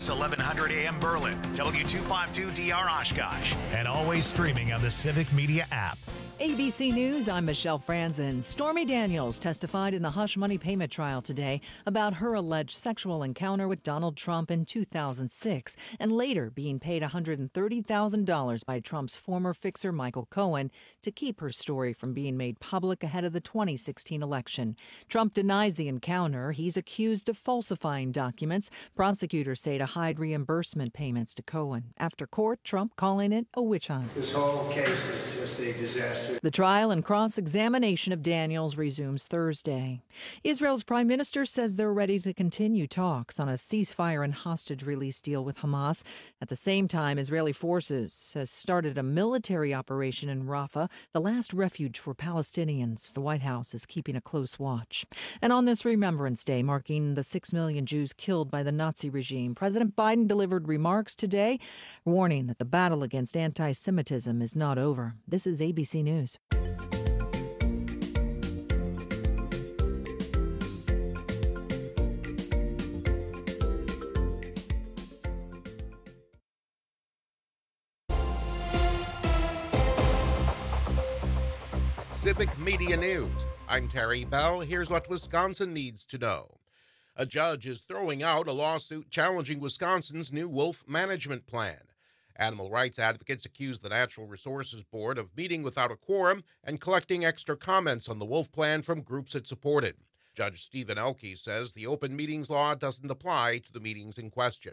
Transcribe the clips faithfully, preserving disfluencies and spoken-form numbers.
S eleven hundred A M Berlin, W two fifty-two D R Oshkosh, and always streaming on the Civic Media app. A B C News, I'm Michelle Franzen. Stormy Daniels testified in the hush money payment trial today about her alleged sexual encounter with Donald Trump in two thousand six and later being paid one hundred thirty thousand dollars by Trump's former fixer Michael Cohen to keep her story from being made public ahead of the twenty sixteen election. Trump denies the encounter. He's accused of falsifying documents. Prosecutors say to hide reimbursement payments to Cohen. After court, Trump calling it a witch hunt. This whole case is just a disaster. The trial and cross-examination of Daniels resumes Thursday. Israel's prime minister says they're ready to continue talks on a ceasefire and hostage release deal with Hamas. At the same time, Israeli forces has started a military operation in Rafah, the last refuge for Palestinians. The White House is keeping a close watch. And on this Remembrance Day, marking the six million Jews killed by the Nazi regime, President Biden delivered remarks today, warning that the battle against anti-Semitism is not over. This is A B C News. Civic Media News. I'm Terry Bell. Here's what Wisconsin needs to know. A judge is throwing out a lawsuit challenging Wisconsin's new wolf management plan. Animal rights advocates accuse the Natural Resources Board of meeting without a quorum and collecting extra comments on the wolf plan from groups it supported. Judge Stephen Elke says the open meetings law doesn't apply to the meetings in question.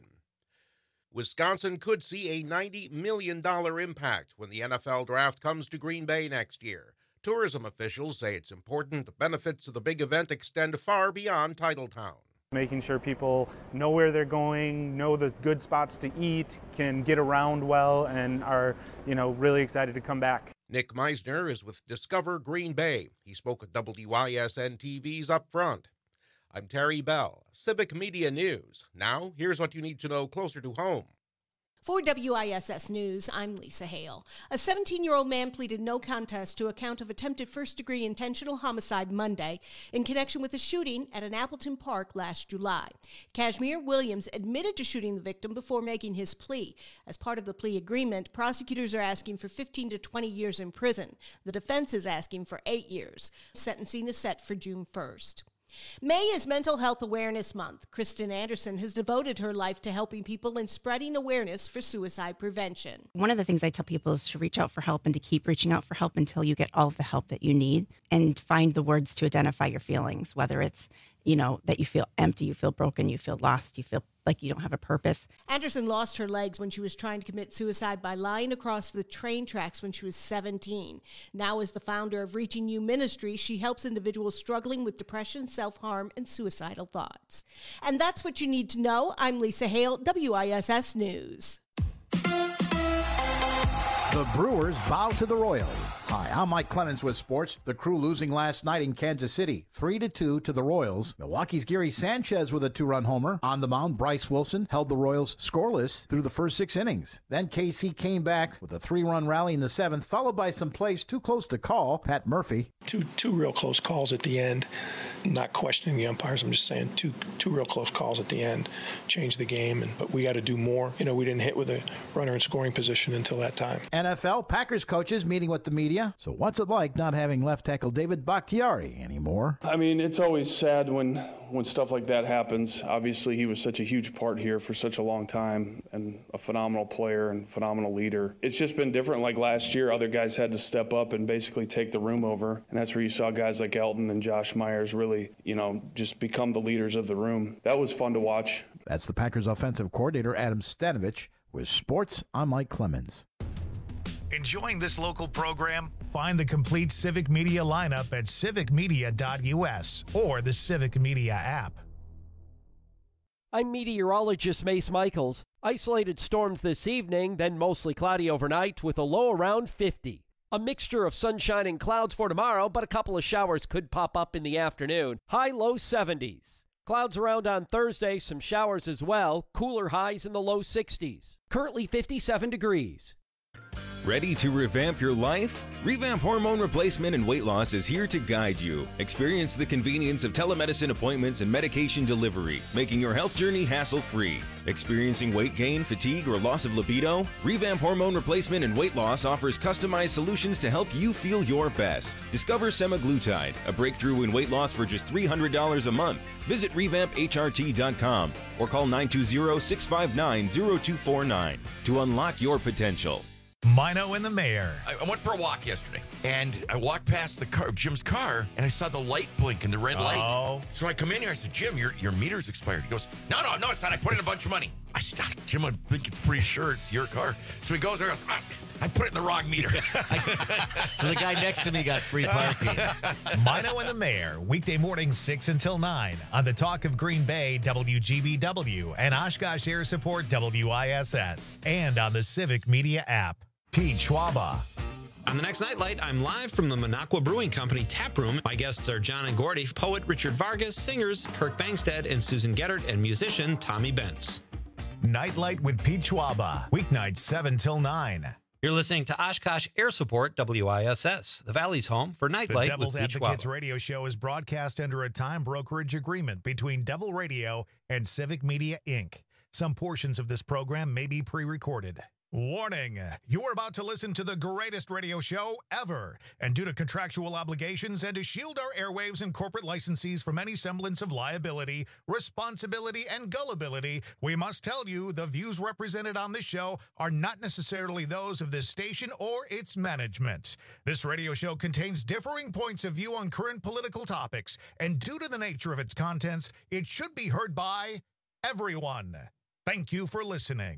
Wisconsin could see a ninety million dollars impact when the N F L draft comes to Green Bay next year. Tourism officials say it's important the benefits of the big event extend far beyond Titletown. Making sure people know where they're going, know the good spots to eat, can get around well, and are, you know, really excited to come back. Nick Meisner is with Discover Green Bay. He spoke at W I S N T V's Up Front. I'm Terry Bell, Civic Media News. Now, here's what you need to know closer to home. For W I S S News, I'm Lisa Hale. A seventeen-year-old man pleaded no contest to a count of attempted first-degree intentional homicide Monday in connection with a shooting at an Appleton park last July. Kashmir Williams admitted to shooting the victim before making his plea. As part of the plea agreement, prosecutors are asking for fifteen to twenty years in prison. The defense is asking for eight years. Sentencing is set for June first. May is Mental Health Awareness Month. Kristen Anderson has devoted her life to helping people and spreading awareness for suicide prevention. One of the things I tell people is to reach out for help and to keep reaching out for help until you get all of the help that you need, and find the words to identify your feelings, whether it's, you know, that you feel empty, you feel broken, you feel lost, you feel like you don't have a purpose. Anderson lost her legs when she was trying to commit suicide by lying across the train tracks when she was seventeen. Now, as the founder of Reaching You Ministry, she helps individuals struggling with depression, self-harm, and suicidal thoughts. And that's what you need to know. I'm Lisa Hale, W I S S News. The Brewers bow to the Royals. Hi, I'm Mike Clemens with sports. The Crew losing last night in Kansas City, three to two to the Royals. Milwaukee's Gary Sanchez with a two-run homer. On the mound, Bryce Wilson held the Royals scoreless through the first six innings. Then K C came back with a three-run rally in the seventh, followed by some plays too close to call. Pat Murphy. Two two real close calls at the end. Not questioning the umpires. I'm just saying two two real close calls at the end changed the game, and but we got to do more. You know, we didn't hit with a runner in scoring position until that time. N F L Packers coaches meeting with the media. So what's it like not having left tackle David Bakhtiari anymore? I mean, it's always sad when when stuff like that happens. Obviously, he was such a huge part here for such a long time and a phenomenal player and phenomenal leader. It's just been different. Like last year, other guys had to step up and basically take the room over. And that's where you saw guys like Elton and Josh Myers really, you know, just become the leaders of the room. That was fun to watch. That's the Packers offensive coordinator, Adam Stanovich. With sports, I'm Mike Clemens. Enjoying this local program? Find the complete Civic Media lineup at civic media dot U S or the Civic Media app. I'm meteorologist Mace Michaels. Isolated storms this evening, then mostly cloudy overnight with a low around fifty. A mixture of sunshine and clouds for tomorrow, but a couple of showers could pop up in the afternoon. High low seventies. Clouds around on Thursday, some showers as well. Cooler highs in the low sixties. Currently fifty-seven degrees. Ready to revamp your life? Revamp Hormone Replacement and Weight Loss is here to guide you. Experience the convenience of telemedicine appointments and medication delivery, making your health journey hassle-free. Experiencing weight gain, fatigue, or loss of libido? Revamp Hormone Replacement and Weight Loss offers customized solutions to help you feel your best. Discover semaglutide, a breakthrough in weight loss for just three hundred dollars a month. Visit revamp H R T dot com or call nine two zero, six five nine, zero two four nine to unlock your potential. Mino and the Mayor. I I went for a walk yesterday, and I walked past the car, Jim's car, and I saw the light blink and the red light. Oh. So I come in here, I said, Jim, your your meter's expired. He goes, no, no, no, it's not. I put in a bunch of money. I said, "Ah, Jim, I think it's pretty sure it's your car. So he goes there, and goes, ah, I put it in the wrong meter. So the guy next to me got free parking. Mino and the Mayor, weekday mornings six until nine on the Talk of Green Bay, W G B W, and Oshkosh Air Support, W I S S, and on the Civic Media app. Pete Schwaba. On the next Nightlight, I'm live from the Minocqua Brewing Company tap room. My guests are John and Gordy, poet Richard Vargas, singers Kirk Bangstead and Susan Geddard, and musician Tommy Bentz. Nightlight with Pete Schwaba, weeknights seven till nine. You're listening to Oshkosh Air Support, W I S S, the Valley's home for Nightlight The Devil's with Pete Advocates Schwaba. radio show is broadcast under a time brokerage agreement between Devil Radio and Civic Media, Incorporated. Some portions of this program may be pre-recorded. Warning, you are about to listen to the greatest radio show ever, and due to contractual obligations and to shield our airwaves and corporate licensees from any semblance of liability, responsibility, and gullibility, we must tell you the views represented on this show are not necessarily those of this station or its management. This radio show contains differing points of view on current political topics, and due to the nature of its contents, it should be heard by everyone. Thank you for listening.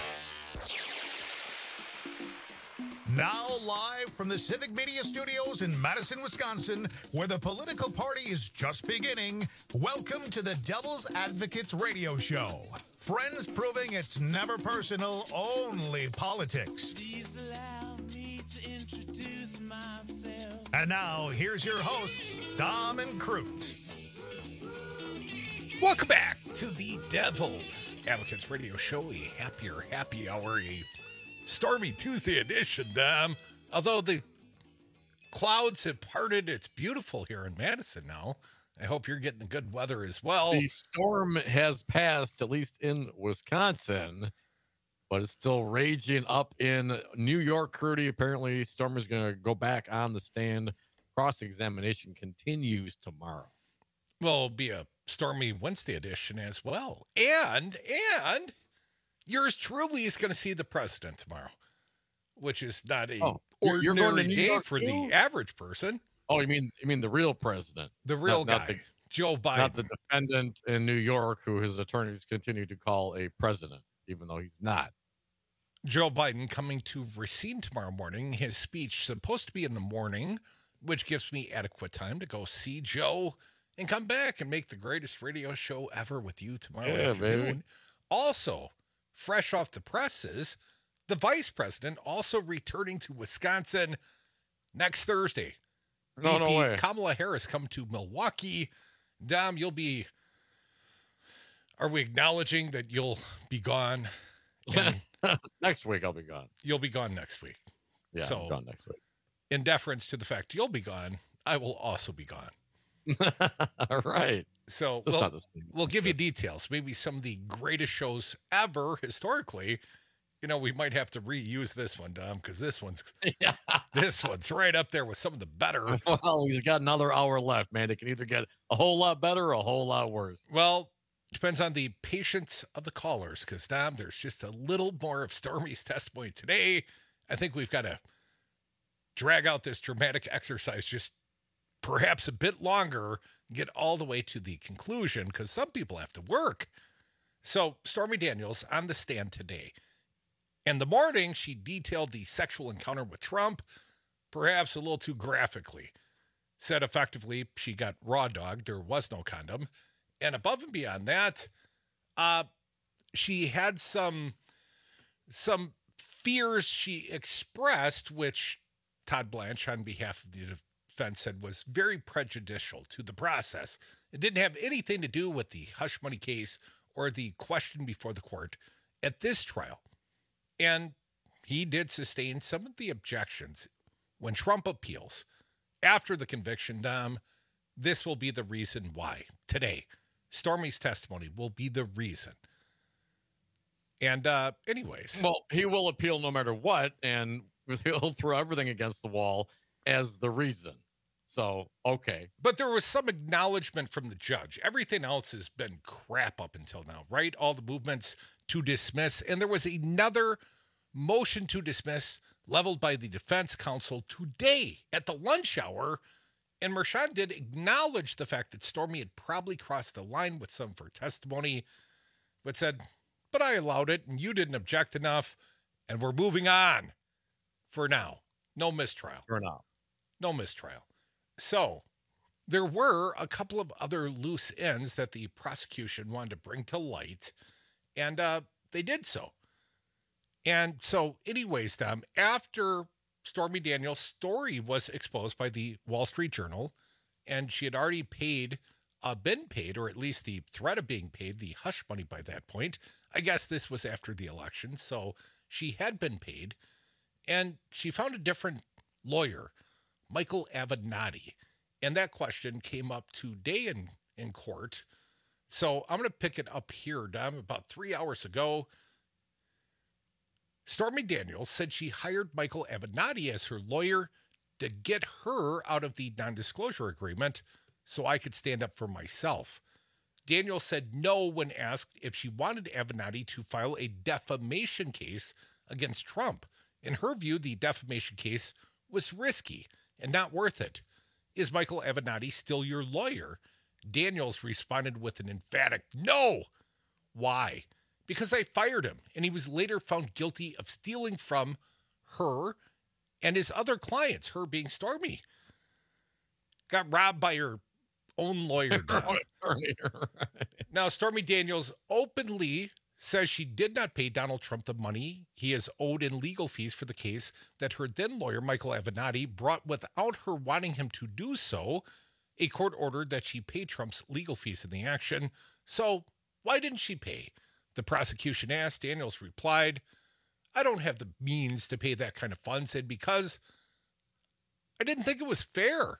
Now live from the Civic Media Studios in Madison, Wisconsin, where the political party is just beginning, welcome to the Devil's Advocates radio show. Friends proving it's never personal, only politics. Please allow me to introduce myself. And now, here's your hosts, Dom and Crute. Welcome back to the Devil's Advocates radio show, a happier, happy hour, a stormy Tuesday edition, Dom. Although the clouds have parted, it's beautiful here in Madison now. I hope you're getting the good weather as well. The storm has passed, at least in Wisconsin, but it's still raging up in New York. Crudy, apparently, storm is going to go back on the stand. Cross-examination continues tomorrow. Well, it'll be a stormy Wednesday edition as well. And, and... yours truly is going to see the president tomorrow, which is not a oh, ordinary you're going to New day York for too? the average person. Oh, you mean you mean the real president, the real not, guy, not the, Joe Biden, not the defendant in New York, who his attorneys continue to call a president, even though he's not. Joe Biden coming to Racine tomorrow morning. His speech supposed to be in the morning, which gives me adequate time to go see Joe and come back and make the greatest radio show ever with you tomorrow Yeah, afternoon. baby. Also, fresh off the presses, the vice president also returning to Wisconsin next Thursday. No, no V P way. Kamala Harris come to Milwaukee. Dom, you'll be. Are we acknowledging that you'll be gone? And Next week I'll be gone. you'll be gone next week. Yeah, so, I'm gone next week. in deference to the fact you'll be gone, I will also be gone. All right. So That's we'll, not the same. we'll give you details. Maybe some of the greatest shows ever historically. You know, we might have to reuse this one, Dom, because this one's Yeah. this one's right up there with some of the better. Well, he's got another hour left, man. It can either get a whole lot better or a whole lot worse. Well, depends on the patience of the callers, because, Dom, there's just a little more of Stormy's testimony today. I think we've got to drag out this dramatic exercise just perhaps a bit longer, get all the way to the conclusion, because some people have to work. So Stormy Daniels on the stand today. In the morning, she detailed the sexual encounter with Trump, perhaps a little too graphically. Said effectively she got raw dogged, there was no condom. And above and beyond that, uh, she had some, some fears she expressed, which Todd Blanche, on behalf of the defense, said was very prejudicial to the process. It didn't have anything to do with the hush money case or the question before the court at this trial. And he did sustain some of the objections. When Trump appeals after the conviction, Dom, this will be the reason why. Today, Stormy's testimony will be the reason. And uh, anyways. Well, he will appeal no matter what, and he'll throw everything against the wall as the reason. So, okay. But there was some acknowledgement from the judge. Everything else has been crap up until now, right? All the movements to dismiss. And there was another motion to dismiss leveled by the defense counsel today at the lunch hour. And Mershon did acknowledge the fact that Stormy had probably crossed the line with some of her testimony, but said, but I allowed it and you didn't object enough. And we're moving on for now. No mistrial. For now. No mistrial. So there were a couple of other loose ends that the prosecution wanted to bring to light, and uh, they did so. And so anyways, Tom, after Stormy Daniels' story was exposed by the Wall Street Journal, and she had already paid, uh, been paid, or at least the threat of being paid, the hush money by that point. I guess this was after the election, so she had been paid, and she found a different lawyer, Michael Avenatti. And that question came up today in, in court. So I'm going to pick it up here, Dom. About three hours ago, Stormy Daniels said she hired Michael Avenatti as her lawyer to get her out of the non-disclosure agreement so I could stand up for myself. Daniels said no when asked if she wanted Avenatti to file a defamation case against Trump. In her view, the defamation case was risky and not worth it. Is Michael Avenatti still your lawyer? Daniels responded with an emphatic no. Why? Because I fired him, and he was later found guilty of stealing from her and his other clients, her being Stormy. Got robbed by her own lawyer. Now, Stormy Daniels openly says she did not pay Donald Trump the money he is owed in legal fees for the case that her then lawyer, Michael Avenatti, brought without her wanting him to do so. A court ordered that she pay Trump's legal fees in the action. So why didn't she pay? The prosecution asked. Daniels replied, I don't have the means to pay that kind of funds, and because I didn't think it was fair.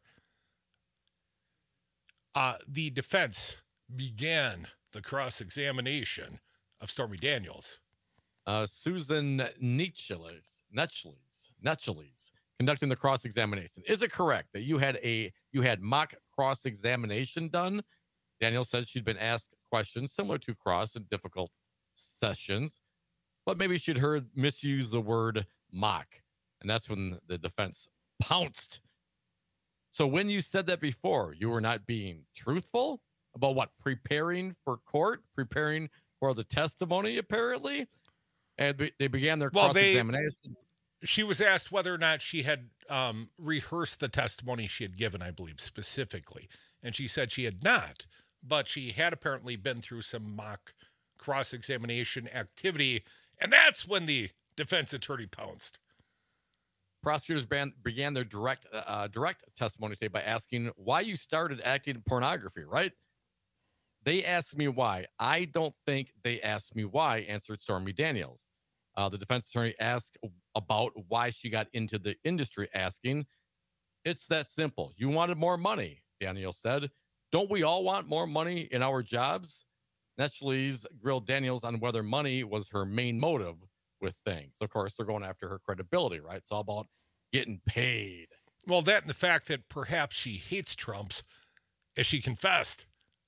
Uh, the defense began the cross-examination of Stormy Daniels. Uh, Susan Necheles, Necheles, Necheles, conducting the cross-examination. Is it correct that you had a you had mock cross-examination done? Daniels says she'd been asked questions similar to cross in difficult sessions, but maybe she'd heard misuse the word mock, and that's when the defense pounced. So when you said that before, you were not being truthful about what? Preparing for court, preparing for the testimony, apparently, and be, they began their well, cross-examination. They, she was asked whether or not she had um, rehearsed the testimony she had given, I believe, specifically, and she said she had not, but she had apparently been through some mock cross-examination activity, and that's when the defense attorney pounced. Prosecutors ban, began their direct uh, direct testimony today by asking why you started acting in pornography, right? They asked me why. I don't think they asked me why, answered Stormy Daniels. Uh, the defense attorney asked about why she got into the industry, asking, it's that simple. You wanted more money, Daniels said. Don't we all want more money in our jobs? Necheles grilled Daniels on whether money was her main motive with things. Of course, they're going after her credibility, right? It's all about getting paid. Well, that and the fact that perhaps she hates Trump's, as she confessed.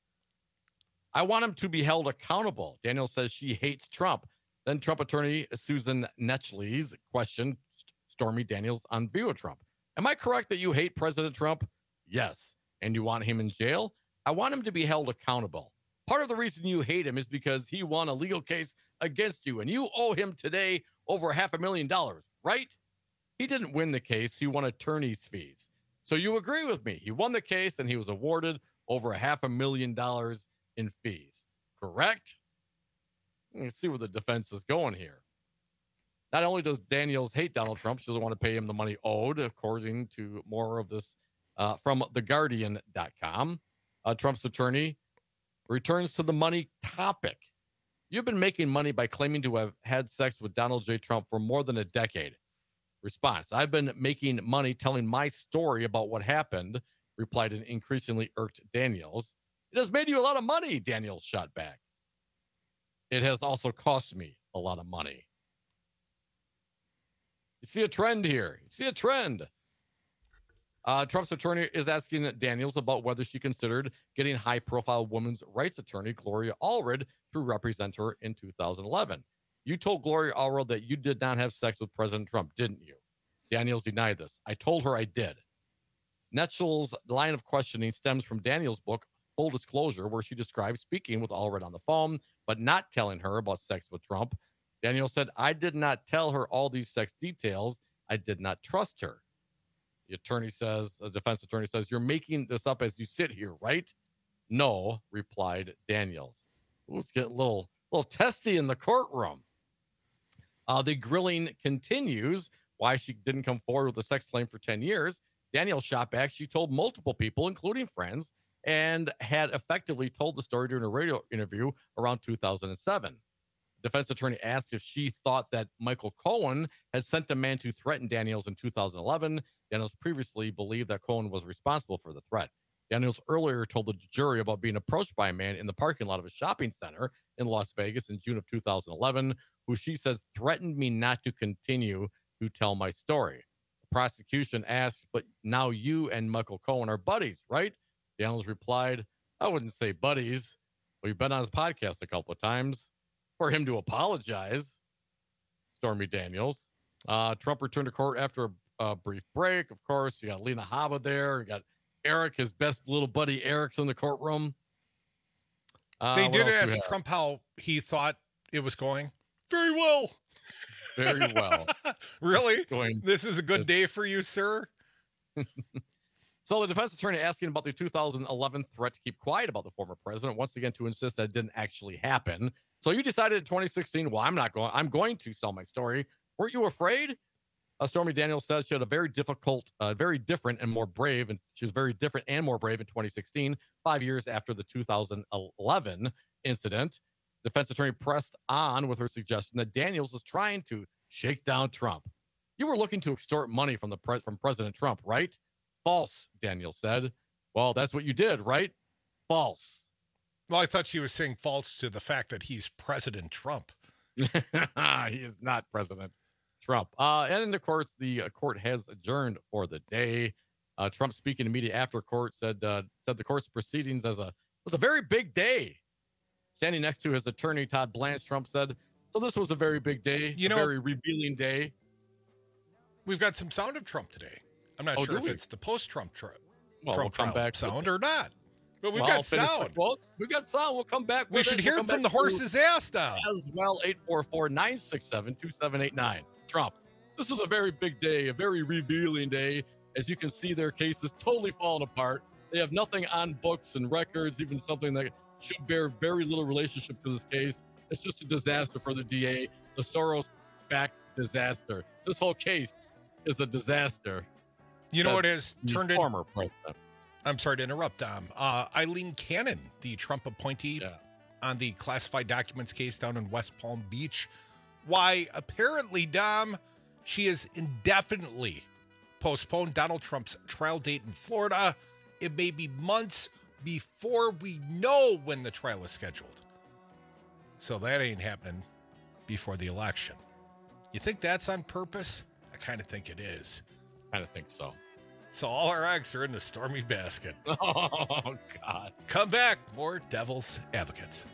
I want him to be held accountable. Daniels says she hates Trump. Then Trump attorney Susan Necheles questioned Stormy Daniels on view of Trump. Am I correct that you hate President Trump? Yes. And you want him in jail? I want him to be held accountable. Part of the reason you hate him is because he won a legal case against you, and you owe him today over half a million dollars, right? He didn't win the case. He won attorney's fees. So you agree with me. He won the case, and he was awarded over a half a million dollars in fees, correct? Let's see where the defense is going here. Not only does Daniels hate Donald Trump, she doesn't want to pay him the money owed, according to more of this uh, from the guardian dot com. Uh, Trump's attorney returns to the money topic. You've been making money by claiming to have had sex with Donald J. Trump for more than a decade. Response, I've been making money telling my story about what happened, replied an increasingly irked Daniels. It has made you a lot of money, Daniels shot back. It has also cost me a lot of money. You see a trend here. You see a trend. Uh, Trump's attorney is asking Daniels about whether she considered getting high-profile women's rights attorney Gloria Allred to represent her in two thousand eleven. You told Gloria Allred that you did not have sex with President Trump, didn't you? Daniels denied this. I told her I did. Netschel's line of questioning stems from Daniels' book, Full Disclosure, where she describes speaking with Allred on the phone, but not telling her about sex with Trump. Daniels said, I did not tell her all these sex details. I did not trust her. The attorney says, the defense attorney says, you're making this up as you sit here, right? No, replied Daniels. Ooh, it's getting a little, little testy in the courtroom. Uh, the grilling continues. Why she didn't come forward with a sex claim for ten years. Daniels shot back. She told multiple people, including friends, and had effectively told the story during a radio interview around two thousand seven. Defense attorney asked if she thought that Michael Cohen had sent a man to threaten Daniels in two thousand eleven. Daniels previously believed that Cohen was responsible for the threat. Daniels earlier told the jury about being approached by a man in the parking lot of a shopping center in Las Vegas in June of two thousand eleven, who she says threatened me not to continue to tell my story. The prosecution asked, but now you and Michael Cohen are buddies, right? Daniels replied, I wouldn't say buddies. Well, you've been on his podcast a couple of times. For him to apologize, Stormy Daniels. Uh, Trump returned to court after a, a brief break. Of course, you got Lena Haba there. You got Eric, his best little buddy Eric's in the courtroom. Uh, they did ask Trump how he thought it was going. Very well. Very well. Really? Going, this is a good day for you, sir? So the defense attorney asking about the two thousand eleven threat to keep quiet about the former president, once again to insist that it didn't actually happen. So you decided in twenty sixteen, well, I'm not going, I'm going to sell my story. Weren't you afraid? Uh, Stormy Daniels says she had a very difficult, uh, very different and more brave, and she was very different and more brave in twenty sixteen, five years after the two thousand eleven incident. Defense attorney pressed on with her suggestion that Daniels was trying to shake down Trump. You were looking to extort money from the pre- from President Trump, right? False, Daniels said. Well, that's what you did, right? False. Well, I thought she was saying false to the fact that he's President Trump. He is not President Trump. Uh, and of course, the uh, court has adjourned for the day. Uh, Trump, speaking to media after court, said uh, said the court's proceedings as a was a very big day. Standing next to his attorney, Todd Blanche, Trump said, "So this was a very big day, you a know, very revealing day." We've got some sound of Trump today. I'm not oh, sure if we? it's the post-Trump Trump, well, Trump we'll come back sound or not. But we've well, got sound. Well, we've got sound. We'll come back. We with should it. hear we'll it from the horse's ass now. As well, eight four four, nine six seven, two seven eight nine. Trump, this was a very big day, a very revealing day. As you can see, their case is totally falling apart. They have nothing on books and records, even something that should bear very little relationship to this case. It's just a disaster for the D A, the Soros-backed disaster. This whole case is a disaster. You know what has turned in? Former president. I'm sorry to interrupt, Dom. Uh, Eileen Cannon, the Trump appointee yeah. on the classified documents case down in West Palm Beach. Why, apparently, Dom, she has indefinitely postponed Donald Trump's trial date in Florida. It may be months before we know when the trial is scheduled. So that ain't happening before the election. You think that's on purpose? I kind of think it is. I kind of think so. So all our eggs are in the Stormy basket. Oh, God. Come back. More Devil's Advocates.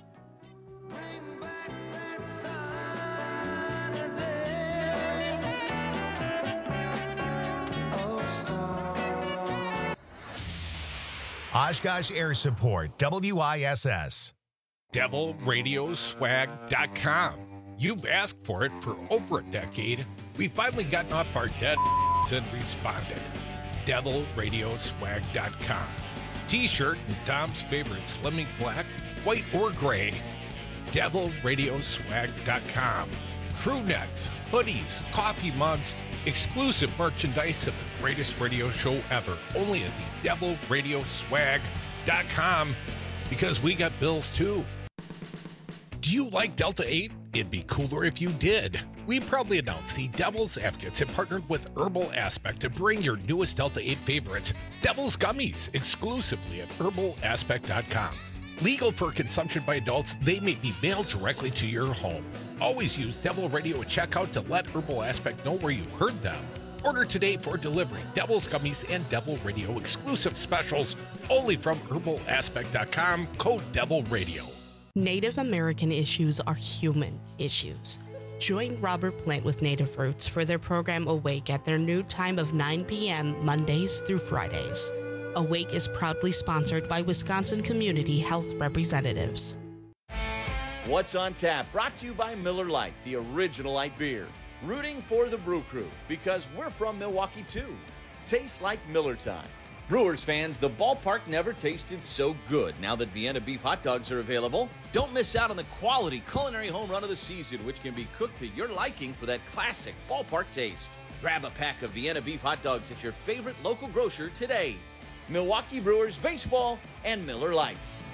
Oshkosh Air Support, W I S S. devil radio swag dot com. You've asked for it for over a decade. We've finally gotten off our dead and responded. devil radio swag dot com. T-shirt and Dom's favorite Slimming Black, white or gray. devil radio swag dot com. Crew necks, hoodies, coffee mugs, exclusive merchandise of the greatest radio show ever. Only at the devil radio swag dot com, because we got bills too. Do you like Delta eight? It'd be cooler if you did. We proudly announce the Devil's Advocates have partnered with Herbal Aspect to bring your newest Delta eight favorites, Devil's Gummies, exclusively at herbal aspect dot com. Legal for consumption by adults, they may be mailed directly to your home. Always use Devil Radio at checkout to let Herbal Aspect know where you heard them. Order today for delivery. Devil's Gummies and Devil Radio exclusive specials only from herbal aspect dot com, code Devil Radio. Native American issues are human issues. Join Robert Plant with Native Roots for their program Awake at their new time of nine p.m. Mondays through Fridays. Awake is proudly sponsored by Wisconsin Community Health Representatives. What's on Tap? Brought to you by Miller Lite, the original light beer. Rooting for the Brew Crew because we're from Milwaukee too. Tastes like Miller time. Brewers fans, the ballpark never tasted so good now that Vienna beef hot dogs are available. Don't miss out on the quality culinary home run of the season, which can be cooked to your liking for that classic ballpark taste. Grab a pack of Vienna beef hot dogs at your favorite local grocer today. Milwaukee Brewers Baseball and Miller Lite.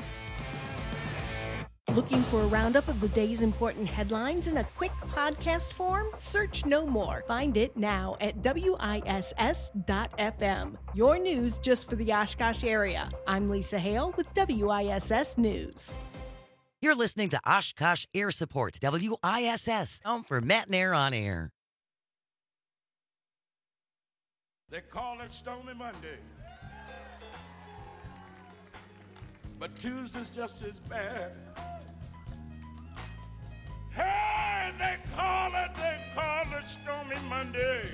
Looking for a roundup of the day's important headlines in a quick podcast form? Search no more. Find it now at W I S S dot F M. Your news just for the Oshkosh area. I'm Lisa Hale with W I S S News. You're listening to Oshkosh Air Support, W I S S, home for Matt and Air on Air. They call it Stormy Monday, but Tuesday's just as bad. Hey, they call it, they call it Stormy Monday,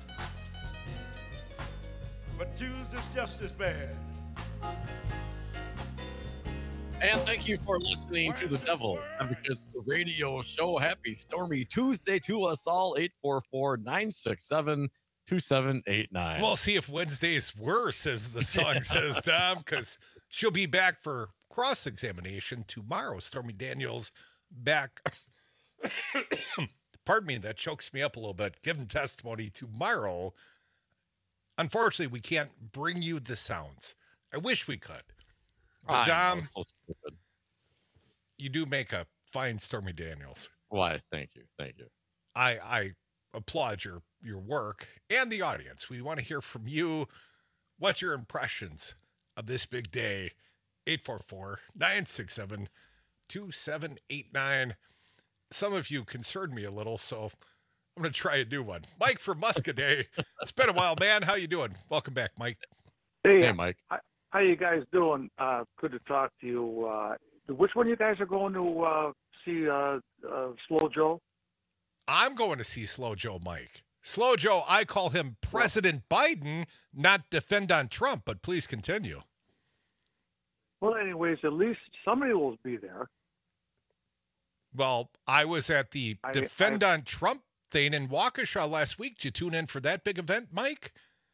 but Tuesday's just as bad. And thank you for listening to The Devil Advocates Radio Show. Happy Stormy Tuesday to us all. eight four four, nine six seven, two seven eight nine. We'll see if Wednesday's worse, as the song says, Tom, because she'll be back for cross-examination tomorrow. Stormy Daniels back. Pardon me, that chokes me up a little bit. Giving testimony tomorrow. Unfortunately, we can't bring you the sounds. I wish we could. But Dom, so stupid. You do make a fine Stormy Daniels. Why? Thank you. Thank you. I I applaud your, your work and the audience. We want to hear from you. What's your impressions of this big day? eight four four, nine six seven, two seven eight nine. Some of you concerned me a little, so I'm going to try a new one. Mike from Muscadet. It's been a while, man. How you doing? Welcome back, Mike. Hey, hey Mike. How, how you guys doing? Uh, good to talk to you. Uh, which one of you guys are going to uh, see uh, uh, Slow Joe? I'm going to see Slow Joe, Mike. Slow Joe, I call him President Biden, not defend on Trump, but please continue. Well, anyways, at least somebody will be there. Well, I was at the I, Defend I, on Trump thing in Waukesha last week. Did you tune in for that big event, Mike?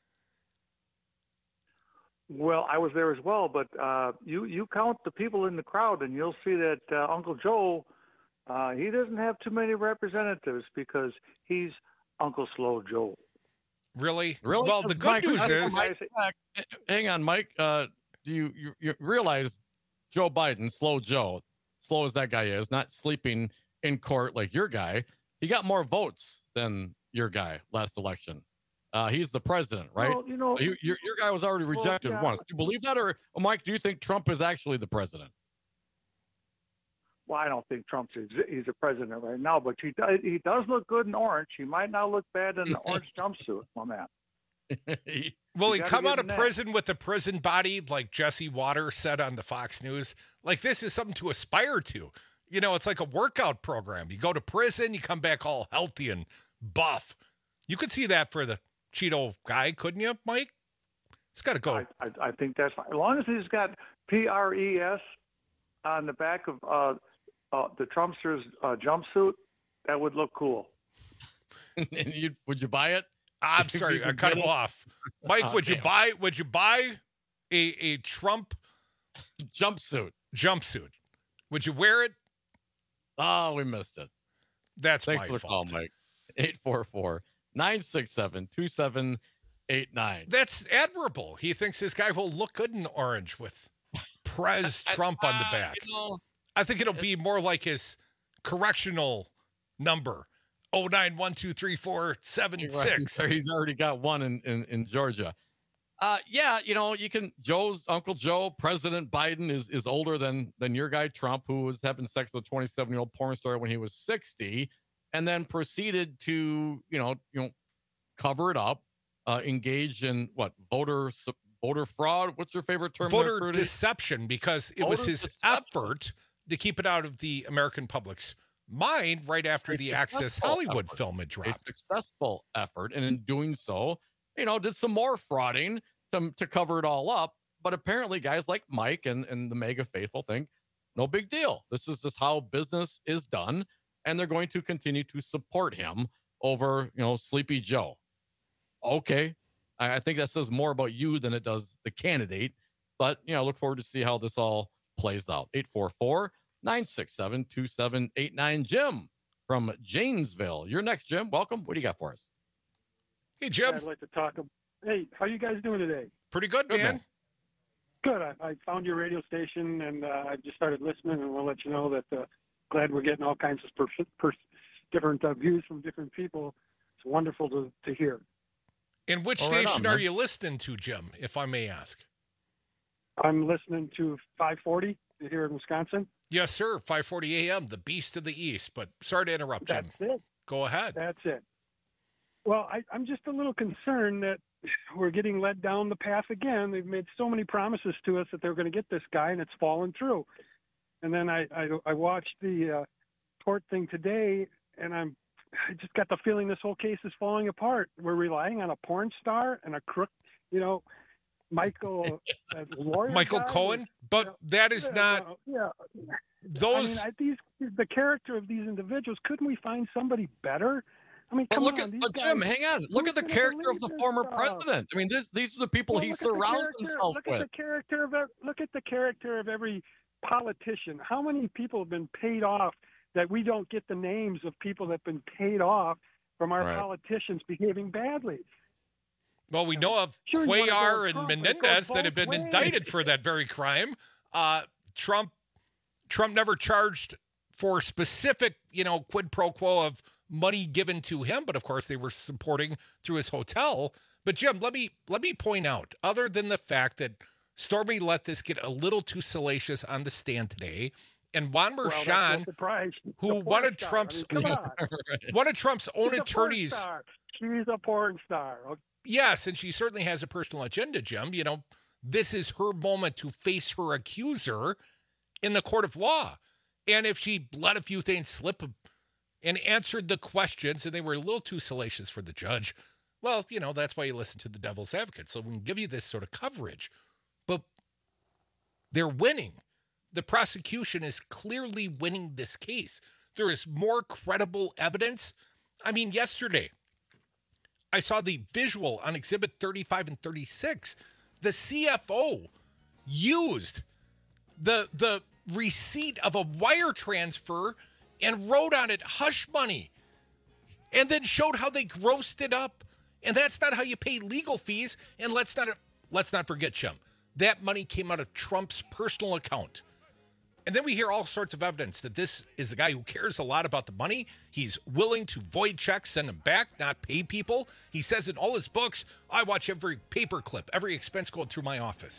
Well, I was there as well, but uh, you, you count the people in the crowd, and you'll see that uh, Uncle Joe, uh, he doesn't have too many representatives because he's Uncle Slow Joe. Really? Really? Well, the good Mike, news is... Mike, hang on, Mike. Uh, do you, you, you realize Joe Biden, Slow Joe, slow as that guy is, not sleeping in court like your guy, he got more votes than your guy last election. Uh, he's the president, right? Well, you know, you, your, your guy was already rejected well, yeah. once. Do you believe that? Or, oh, Mike, do you think Trump is actually the president? Well, I don't think Trump's he's a president right now, but he does, he does look good in orange. He might not look bad in an orange jumpsuit, my man. Will he You gotta come give out him of that. prison with a prison body like Jesse Watter said on the Fox News? Like, this is something to aspire to. You know, it's like a workout program. You go to prison, you come back all healthy and buff. You could see that for the Cheeto guy, couldn't you, Mike? He's got to go. I, I, I think that's fine. As long as he's got P R E S on the back of uh, uh, the Trumpster's uh, jumpsuit, that would look cool. And you, would you buy it? I'm sorry, I cut him off. Mike, Oh, would you damn. buy would you buy a, a Trump jumpsuit? Jumpsuit. Would you wear it? Oh, we missed it. That's Thanks my for the fault. call, Mike. eight four four, nine six seven, two seven eight nine. That's admirable. He thinks this guy will look good in orange with Prez Trump on the back. You know, I think it'll be more like his correctional number. oh nine one two three four seven six. Right. He's already got one in, in, in Georgia. Uh, yeah, you know, you can, Joe's Uncle Joe, President Biden is, is older than, than your guy Trump, who was having sex with a twenty-seven year old porn star when he was sixty, and then proceeded to, you know, you know, cover it up, uh, engage in what voter, voter fraud. What's your favorite term? Voter there, deception, because it voter was his deception. effort to keep it out of the American public's mind right after A the Access Hollywood effort. film had A dropped. successful effort, and in doing so, you know, did some more frauding to, to cover it all up. But apparently guys like Mike and, and the mega faithful think, no big deal. This is just how business is done. And they're going to continue to support him over, you know, Sleepy Joe. Okay. I, I think that says more about you than it does the candidate. But, you know, look forward to see how this all plays out. eight four four, nine six seven, two seven eight nine. Jim from Janesville. You're next, Jim. Welcome. What do you got for us? Hey, Jim. I'd like to talk. Hey, how you guys doing today? Pretty good, Good, man. man. Good. I, I found your radio station, and uh, I just started listening, and we'll let you know that uh, glad we're getting all kinds of per- per- different uh, views from different people. It's wonderful to, to hear. And which All right station on, are man. you listening to, Jim, if I may ask? I'm listening to five forty here in Wisconsin. Yes, sir. five forty a.m., the Beast of the East. But sorry to interrupt, Jim. That's it. Go ahead. That's it. Well, I, I'm just a little concerned that we're getting led down the path again. They've made so many promises to us that they're going to get this guy, and it's fallen through. And then I, I, I watched the uh, court thing today, and I'm I just got the feeling this whole case is falling apart. We're relying on a porn star and a crook, you know, Michael uh, lawyer Michael guy. Cohen, but You know, that is yeah, not well, yeah. those. I mean, I, these the character of these individuals. Couldn't we find somebody better? I mean, But come look on, at these but Jim. guys- Hang on. Look who's at the gonna character of believe the this former stuff? president. I mean, this these are the people Well, he look at the surrounds character- himself look with. At the character of ev- look at the character of every politician. How many people have been paid off that we don't get the names of people that have been paid off from our Right. politicians behaving badly? Well, we know of Sure, you wanna go Cuellar with and Trump, but it Menendez goes that have been both ways. indicted for that very crime. Uh, Trump, Trump never charged for specific, you know, quid pro quo of money given to him, but of course they were supporting through his hotel. But Jim, let me let me point out, other than the fact that Stormy let this get a little too salacious on the stand today, and Juan Well, that's Merchan, no surprise. She's a who porn one of star. Trump's I mean, come on. one of Trump's own She's a porn attorneys. star. She's a porn star. Okay. Yes, and she certainly has a personal agenda, Jim. You know, this is her moment to face her accuser in the court of law. And if she let a few things slip and answered the questions, and they were a little too salacious for the judge, well, you know, that's why you listen to the devil's advocate. So we can give you this sort of coverage. But they're winning. The prosecution is clearly winning this case. There is more credible evidence. I mean, yesterday, I saw the visual on Exhibit thirty-five and thirty-six. The C F O used the the receipt of a wire transfer and wrote on it hush money, and then showed how they grossed it up. And that's not how you pay legal fees. And let's not let's not forget, Chum, that money came out of Trump's personal account. And then we hear all sorts of evidence that this is a guy who cares a lot about the money. He's willing to void checks, send them back, not pay people. He says in all his books, I watch every paper clip, every expense going through my office.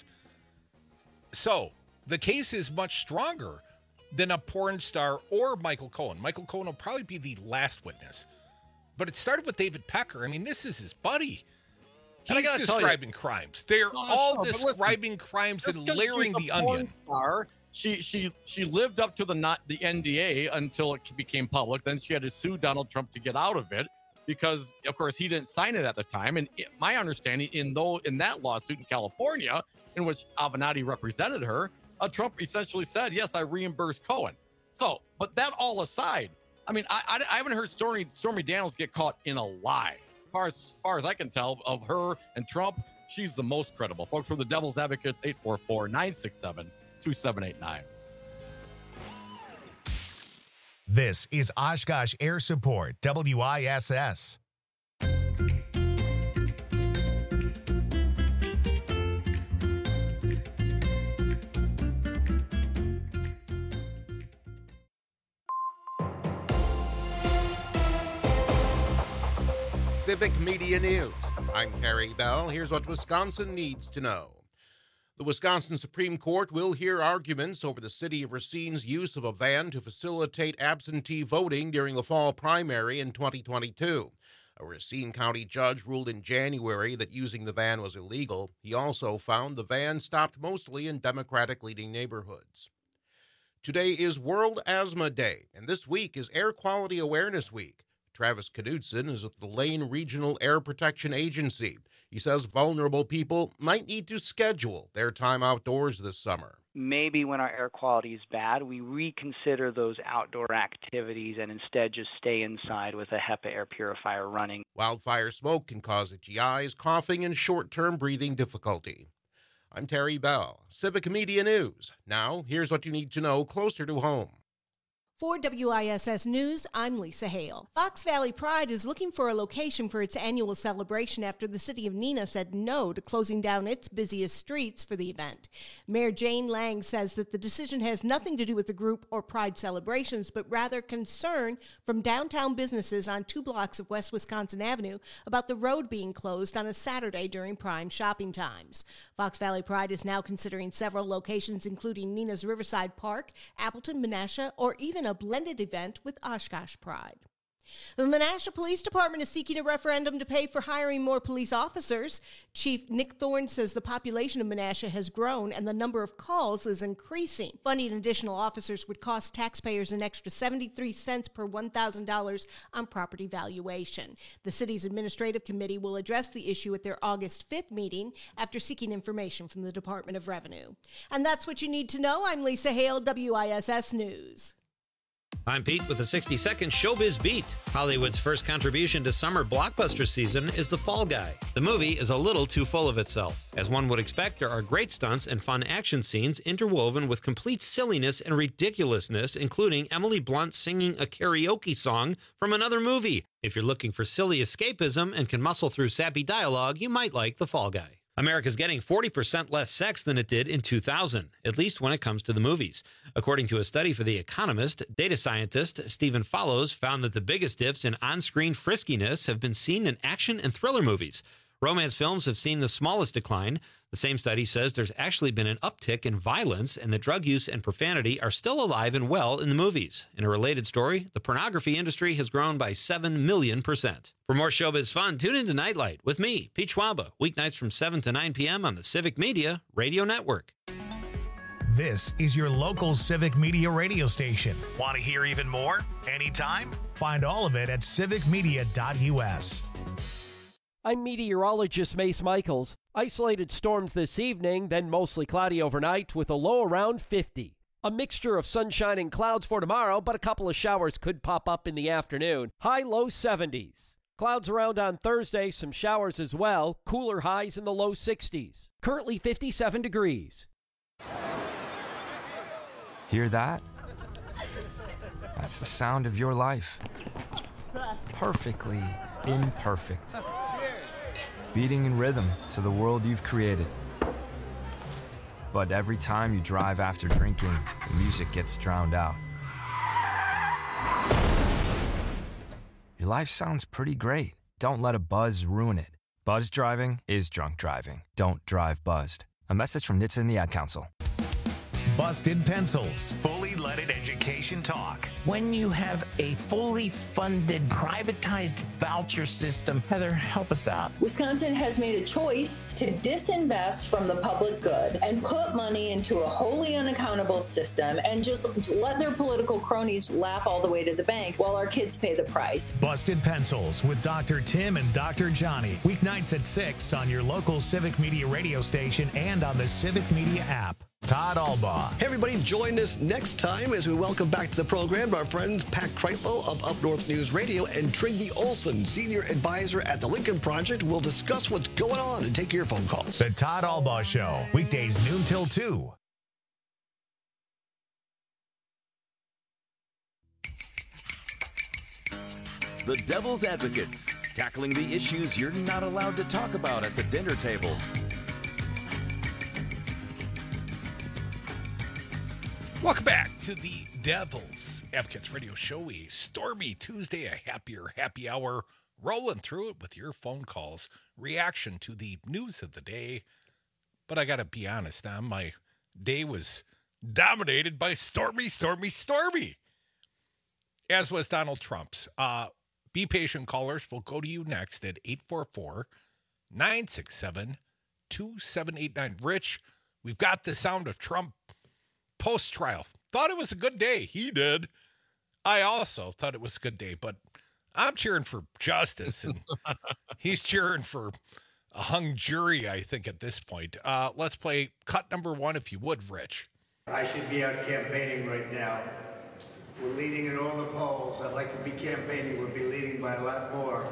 So the case is much stronger than a porn star or Michael Cohen. Michael Cohen will probably be the last witness. But it started with David Pecker. I mean, this is his buddy. And I He's gotta tell you- describing crimes. They're No, no, all no, but listen, describing crimes just and 'cause layering she's the a porn onion. Star, she she she lived up to the not the N D A until it became public. Then she had to sue Donald Trump to get out of it because, of course, he didn't sign it at the time. And it, my understanding, in though in that lawsuit in California, in which Avenatti represented her, uh, Trump essentially said, "Yes, I reimbursed Cohen." So, but that all aside, I mean, I I, I haven't heard Stormy Stormy Daniels get caught in a lie. As far as, as far as I can tell of her and Trump, she's the most credible. Folks, for the Devil's Advocates, eight four four, nine six seven, two seven eight nine. This is Oshkosh Air Support, W I S S. Civic Media News. I'm Terry Bell. Here's what Wisconsin needs to know. The Wisconsin Supreme Court will hear arguments over the city of Racine's use of a van to facilitate absentee voting during the fall primary in twenty twenty-two. A Racine County judge ruled in January that using the van was illegal. He also found the van stopped mostly in Democratic-leading neighborhoods. Today is World Asthma Day, and this week is Air Quality Awareness Week. Travis Knudsen is with the Lane Regional Air Protection Agency. He says vulnerable people might need to schedule their time outdoors this summer. Maybe when our air quality is bad, we reconsider those outdoor activities and instead just stay inside with a HEPA air purifier running. Wildfire smoke can cause itchy eyes, coughing, and short-term breathing difficulty. I'm Terry Bell, Civic Media News. Now, here's what you need to know closer to home. For W I S S News, I'm Lisa Hale. Fox Valley Pride is looking for a location for its annual celebration after the city of Neenah said no to closing down its busiest streets for the event. Mayor Jane Lang says that the decision has nothing to do with the group or Pride celebrations, but rather concern from downtown businesses on two blocks of West Wisconsin Avenue about the road being closed on a Saturday during prime shopping times. Fox Valley Pride is now considering several locations, including Neenah's Riverside Park, Appleton, Menasha, or even a blended event with Oshkosh Pride. The Menasha Police Department is seeking a referendum to pay for hiring more police officers. Chief Nick Thorne says the population of Menasha has grown and the number of calls is increasing. Funding additional officers would cost taxpayers an extra seventy-three cents per one thousand dollars on property valuation. The city's administrative committee will address the issue at their August fifth meeting after seeking information from the Department of Revenue. And that's what you need to know. I'm Lisa Hale, W I S S News. I'm Pete with a sixty-second Showbiz Beat. Hollywood's first contribution to summer blockbuster season is The Fall Guy. The movie is a little too full of itself. As one would expect, there are great stunts and fun action scenes interwoven with complete silliness and ridiculousness, including Emily Blunt singing a karaoke song from another movie. If you're looking for silly escapism and can muscle through sappy dialogue, you might like The Fall Guy. America's getting forty percent less sex than it did in two thousand, at least when it comes to the movies. According to a study for The Economist, data scientist Stephen Follows found that the biggest dips in on-screen friskiness have been seen in action and thriller movies. Romance films have seen the smallest decline. The same study says there's actually been an uptick in violence and that drug use and profanity are still alive and well in the movies. In a related story, the pornography industry has grown by seven million percent. For more showbiz fun, tune into Nightlight with me, Pete Schwaba, weeknights from seven to nine p.m. on the Civic Media Radio Network. This is your local Civic Media radio station. Want to hear even more? Anytime? Find all of it at civic media dot u s. I'm meteorologist Mace Michaels. Isolated storms this evening, then mostly cloudy overnight with a low around fifty. A mixture of sunshine and clouds for tomorrow, but a couple of showers could pop up in the afternoon. High low seventies. Clouds around on Thursday, some showers as well. Cooler highs in the low sixties. Currently fifty-seven degrees. Hear that? That's the sound of your life. Perfectly imperfect. Beating in rhythm to the world you've created. But every time you drive after drinking, the music gets drowned out. Your life sounds pretty great. Don't let a buzz ruin it. Buzz driving is drunk driving. Don't drive buzzed. A message from N H T S A and the Ad Council. Busted Pencils. Fully leaded education talk. When you have a fully funded, privatized voucher system, Heather, help us out. Wisconsin has made a choice to disinvest from the public good and put money into a wholly unaccountable system and just let their political cronies laugh all the way to the bank while our kids pay the price. Busted Pencils with Doctor Tim and Doctor Johnny. Weeknights at six on your local Civic Media radio station and on the Civic Media app. Todd Albaugh. Hey everybody, join us next time as we welcome back to the program our friends Pat Kreitlow of Up North News Radio and Trygve Olson, Senior Advisor at the Lincoln Project. We'll discuss what's going on and take your phone calls. The Todd Albaugh Show, weekdays noon till two. The Devil's Advocates, tackling the issues you're not allowed to talk about at the dinner table. Welcome back to the Devil's Advocates Radio Show. A stormy Tuesday, a happier happy hour rolling through it with your phone calls, reaction to the news of the day. But I got to be honest, Dom, my day was dominated by Stormy, Stormy, Stormy, as was Donald Trump's. Uh, be patient, callers. We'll go to you next at eight four four, nine six seven, two seven eight nine. Rich, we've got the sound of Trump post-trial. Thought it was a good day. He did. I also thought it was a good day, but I'm cheering for justice, and he's cheering for a hung jury, I think, at this point. Uh, let's play cut number one, if you would, Rich. I should be out campaigning right now. We're leading in all the polls. I'd like to be campaigning. We'll be leading by a lot more.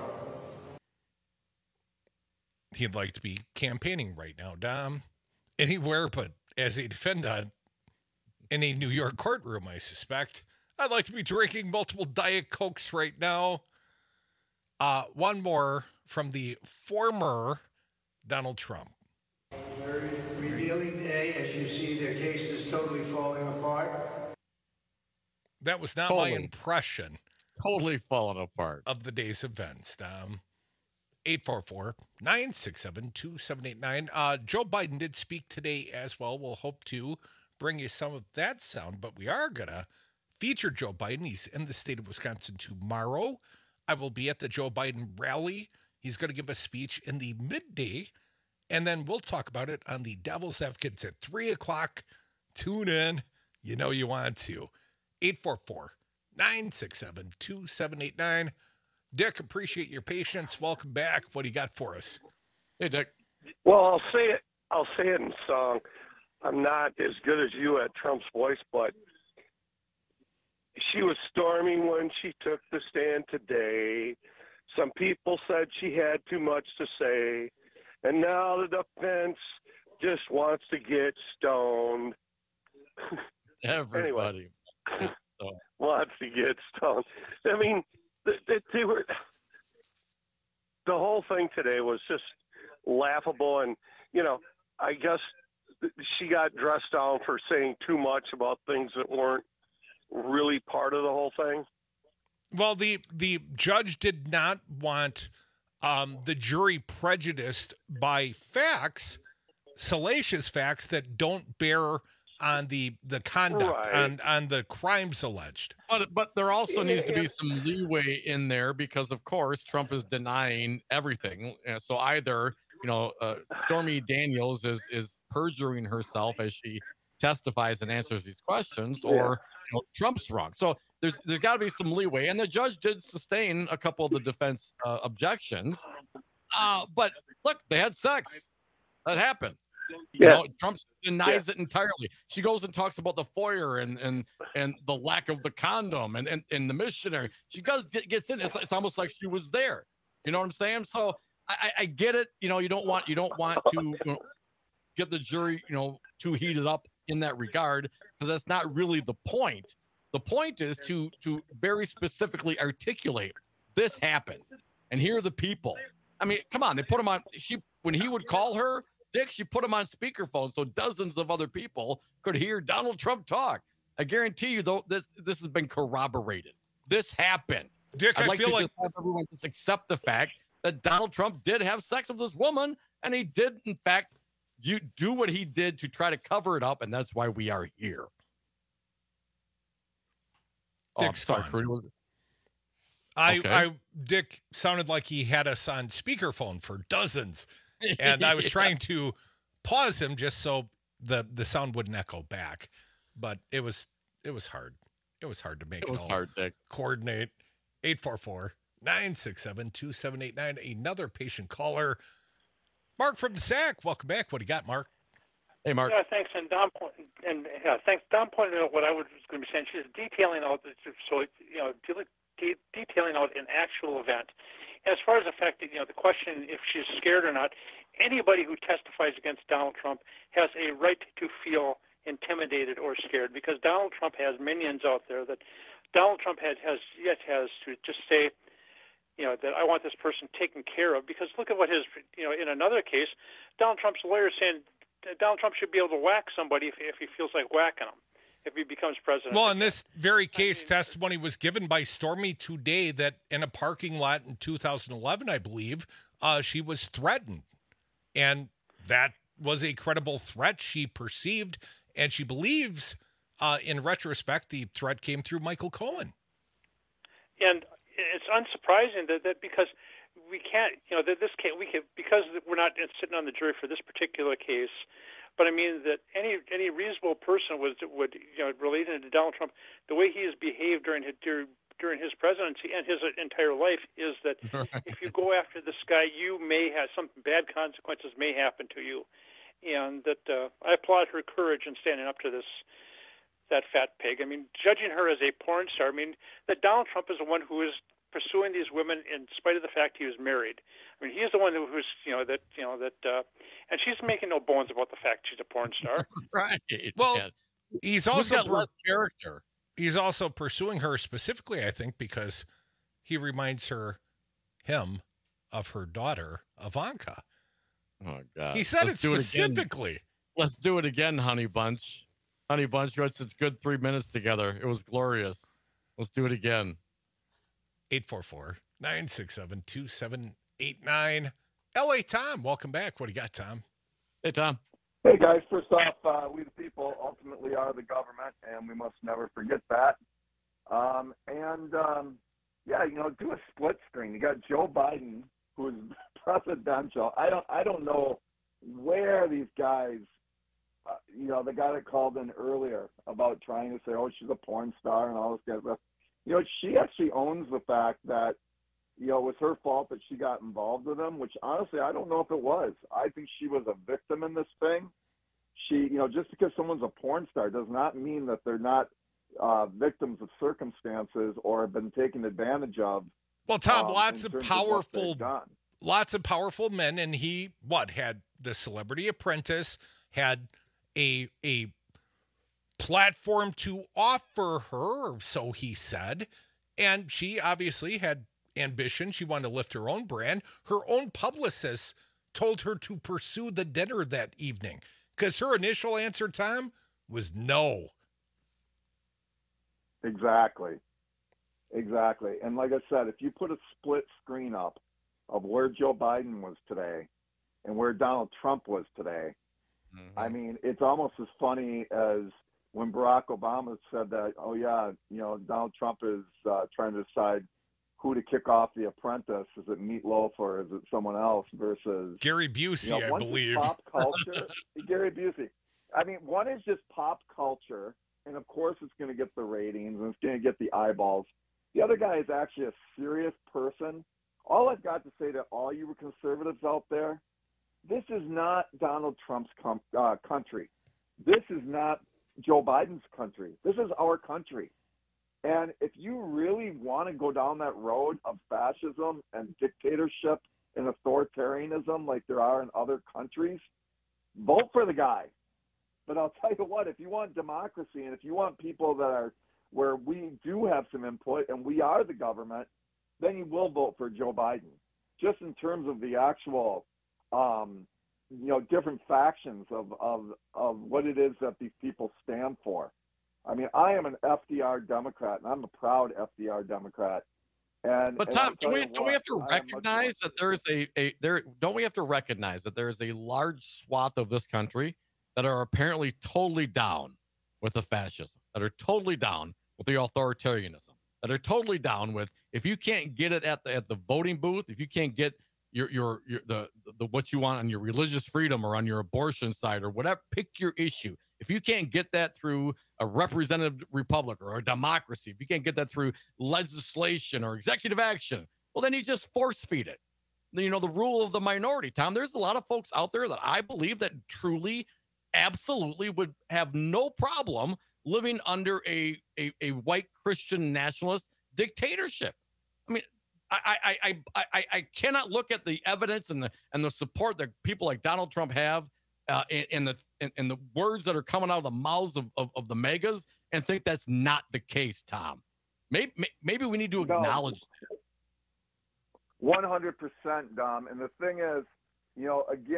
He'd like to be campaigning right now, Dom. Anywhere but as a defendant in a New York courtroom, I suspect. I'd like to be drinking multiple Diet Cokes right now. Uh, one more from the former Donald Trump. Very revealing day. As you see, their case is totally falling apart. That was not Totally. my impression. Totally falling apart. Of the day's events, Dom. eight four four, nine six seven, two seven eight nine. Uh, Joe Biden did speak today as well. We'll hope to bring you some of that sound, but we are going to feature Joe Biden. He's in the state of Wisconsin tomorrow. I will be at the Joe Biden rally. He's going to give a speech in the midday, and then we'll talk about it on the Devil's Advocates at three o'clock. Tune in. You know you want to. eight four four, nine six seven, two seven eight nine. Dick, appreciate your patience. Welcome back. What do you got for us? Hey, Dick. Well, I'll say it. I'll say it in song. I'm not as good as you at Trump's voice, but she was storming when she took the stand today. Some people said she had too much to say, and now the defense just wants to get stoned. Everybody anyway, wants to get stoned. I mean, they, they were. The whole thing today was just laughable, and you know, I guess she got dressed down for saying too much about things that weren't really part of the whole thing. Well, the the judge did not want um, the jury prejudiced by facts, salacious facts that don't bear on the the conduct, Right. on on the crimes alleged. But but there also needs to be some leeway in there because, of course, Trump is denying everything. Uh, So either you know uh, Stormy Daniels is is perjuring herself as she testifies and answers these questions, or you know, Trump's wrong. So there's there's got to be some leeway, and the judge did sustain a couple of the defense uh, objections. Uh, but look, they had sex. That happened. You Yeah. know, Trump denies it entirely. She goes and talks about the foyer and and and the lack of the condom and and, and the missionary. She does get, gets in. It's, it's almost like she was there. You know what I'm saying? So I, I I get it. You know, you don't want you don't want to you know, get the jury you know too heated up in that regard, because that's not really the point. The point is to to very specifically articulate this happened, and here are the people. I mean, come on, they put him on. She when he would call her, Dick, she put him on speakerphone so dozens of other people could hear Donald Trump talk. I guarantee you, though, this this has been corroborated. This happened. Dick, I'd I like feel to like- just have everyone just accept the fact that Donald Trump did have sex with this woman, and he did, in fact, you do what he did to try to cover it up, and that's why we are here. Oh, I'm Dick's sorry, fine. Crudy. Was- I, Okay. I Dick sounded like he had us on speakerphone for dozens, and I was Yeah. trying to pause him just so the the sound wouldn't echo back, but it was it was hard. It was hard to make It it, was all hard, Dick. coordinate. eight four four, nine six seven, two seven eight nine. Another patient caller, Mark from the Sac. Welcome back. What do you got, Mark? Hey, Mark. Yeah, thanks. And Don, point- and yeah, thanks. Don pointed out what I was going to be saying. She's detailing out, the, so it, you know, de- de- detailing out an actual event. As far as the fact that you know, the question if she's scared or not, anybody who testifies against Donald Trump has a right to feel intimidated or scared, because Donald Trump has minions out there that Donald Trump has has yet has to just say, you know, that I want this person taken care of. Because look at what his, you know, in another case, Donald Trump's lawyer is saying Donald Trump should be able to whack somebody if, if he feels like whacking them. if he becomes president. Well, in this very case, testimony was given by Stormy today that in a parking lot in two thousand eleven, I believe, uh, she was threatened. And that was a credible threat she perceived. And she believes, uh, in retrospect, the threat came through Michael Cohen. And it's unsurprising that, that because we can't, you know, that this case, we can, because we're not sitting on the jury for this particular case. But I mean that any any reasonable person would would you know related to Donald Trump, the way he has behaved during his during his presidency and his entire life is that if you go after this guy, you may have some bad consequences may happen to you, and that uh, I applaud her courage in standing up to this that fat pig. I mean, judging her as a porn star. I mean that Donald Trump is the one who is pursuing these women in spite of the fact he was married. I mean, he's the one who, who's, you know, that, you know, that, uh, and she's making no bones about the fact she's a porn star. Right. Well, Yeah. he's We've also got less character. He's also pursuing her specifically, I think, because he reminds her, him, of her daughter, Ivanka. Oh, God. He said Let's it do again. specifically. Let's do it again, Honey Bunch. Honey Bunch, it's a good three minutes together. It was glorious. Let's do it again. eight four four, nine six seven, two seven eight nine. L A Tom, welcome back. What do you got, Tom? Hey, Tom. Hey, guys. First off, uh, we the people ultimately are the government, and we must never forget that. Um, and, um, yeah, you know, do a split screen. You got Joe Biden, who's presidential. I don't, I don't know where these guys, uh, you know, the guy that called in earlier about trying to say, oh, she's a porn star and all this kind of stuff. You know, she actually owns the fact that, you know, it was her fault that she got involved with him, which honestly, I don't know if it was. I think she was a victim in this thing. She, you know, just because someone's a porn star does not mean that they're not uh, victims of circumstances or have been taken advantage of. Well, Tom, um, lots in of terms of what powerful, they've done. lots of powerful men, and he, what, had the Celebrity Apprentice, had a a platform to offer her, so he said, and she obviously had ambition. She wanted to lift her own brand. Her own publicist told her to pursue the dinner that evening because her initial answer, Tom, was no. Exactly. Exactly. And like I said, if you put a split screen up of where Joe Biden was today and where Donald Trump was today, mm-hmm. I mean, it's almost as funny as when Barack Obama said that, oh, yeah, you know, Donald Trump is uh, trying to decide who to kick off The Apprentice. Is it Meatloaf or is it someone else versus Gary Busey, you know, I believe. Pop culture. Gary Busey. I mean, one is just pop culture, and of course it's going to get the ratings and it's going to get the eyeballs. The other guy is actually a serious person. All I've got to say to all you conservatives out there, this is not Donald Trump's com- uh, country. This is not Joe Biden's country. This is our country. And if you really want to go down that road of fascism and dictatorship and authoritarianism like there are in other countries, vote for the guy. But I'll tell you what, if you want democracy and if you want people that are where we do have some input and we are the government, then you will vote for Joe Biden. Just in terms of the actual, um, you know, different factions of, of, of what it is that these people stand for. I mean, I am an F D R Democrat, and I'm a proud F D R Democrat. And but and Tom, do we what, don't we have to I recognize that there is a, a there don't we have to recognize that there is a large swath of this country that are apparently totally down with the fascism, that are totally down with the authoritarianism, that are totally down with if you can't get it at the at the voting booth, if you can't get your your your the, the what you want on your religious freedom or on your abortion side or whatever, pick your issue. If you can't get that through a representative republic or a democracy, if you can't get that through legislation or executive action, well, then you just force feed it. You know, the rule of the minority, Tom. There's a lot of folks out there that I believe that truly, absolutely would have no problem living under a, a, a white Christian nationalist dictatorship. I mean, I, I, I, I, I cannot look at the evidence and the and the support that people like Donald Trump have uh, in, in the in, in the words that are coming out of the mouths of, of, of the megas and think that's not the case, Tom. Maybe maybe we need to acknowledge that. one hundred percent, Dom. And the thing is, you know, again,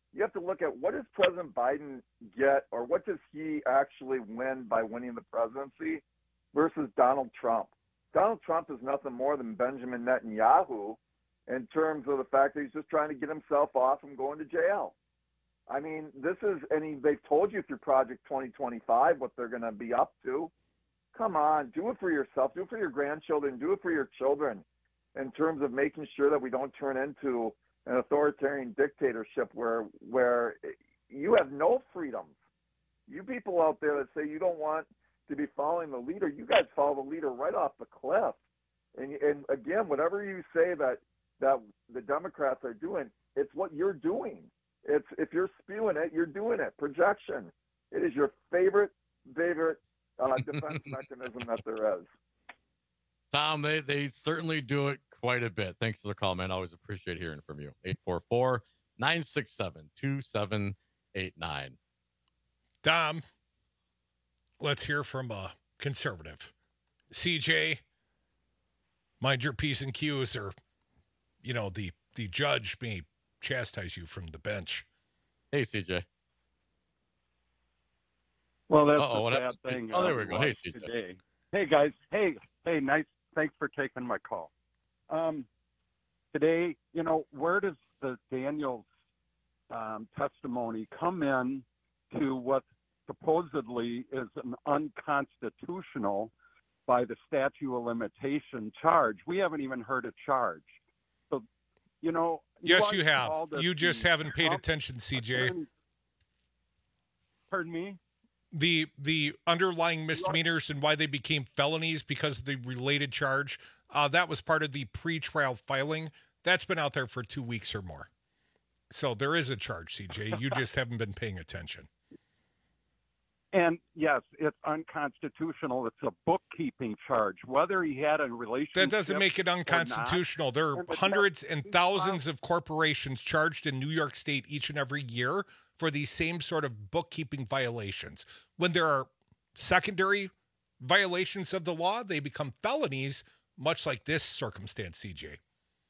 you have to look at what does President Biden get, or what does he actually win by winning the presidency versus Donald Trump. Donald Trump is nothing more than Benjamin Netanyahu in terms of the fact that he's just trying to get himself off from going to jail. I mean, this is, and he, they've told you through Project twenty twenty-five what they're going to be up to. Come on, do it for yourself, do it for your grandchildren, do it for your children, in terms of making sure that we don't turn into an authoritarian dictatorship where where you have no freedoms. You people out there that say you don't want to be following the leader, you guys follow the leader right off the cliff. And, and again, whatever you say that that the Democrats are doing, it's what you're doing. It's if you're spewing it, you're doing it. Projection. It is your favorite, favorite uh, defense mechanism that there is. Tom, they, they certainly do it quite a bit. Thanks for the call, man. Always appreciate hearing from you. eight four four, nine six seven, two seven eight nine. Dom, let's hear from a conservative. C J, mind your P's and Q's, or, you know, the, the judge may chastise you from the bench. Hey, C J. Well, that's Uh-oh, the what sad happened? thing. Oh, there uh, we go. Hey, C J. Today. Hey, guys. Hey, hey, nice. Thanks for taking my call. Um, today, you know, where does the Daniels um, testimony come in to what supposedly is an unconstitutional by the statute of limitation charge? We haven't even heard a charge. So, you know. Yes, you you have. called us You just the haven't paid Trump attention, C J. attorney- Pardon me? The the underlying misdemeanors and why they became felonies because of the related charge, uh, that was part of the pre-trial filing. That's been out there for two weeks or more. So there is a charge, C J. You just haven't been paying attention. And yes, it's unconstitutional. It's a bookkeeping charge. Whether he had a relationship, That doesn't make it or not, unconstitutional. There are and the hundreds fact- and thousands of corporations charged in New York State each and every year for these same sort of bookkeeping violations. When there are secondary violations of the law, they become felonies, much like this circumstance, C J.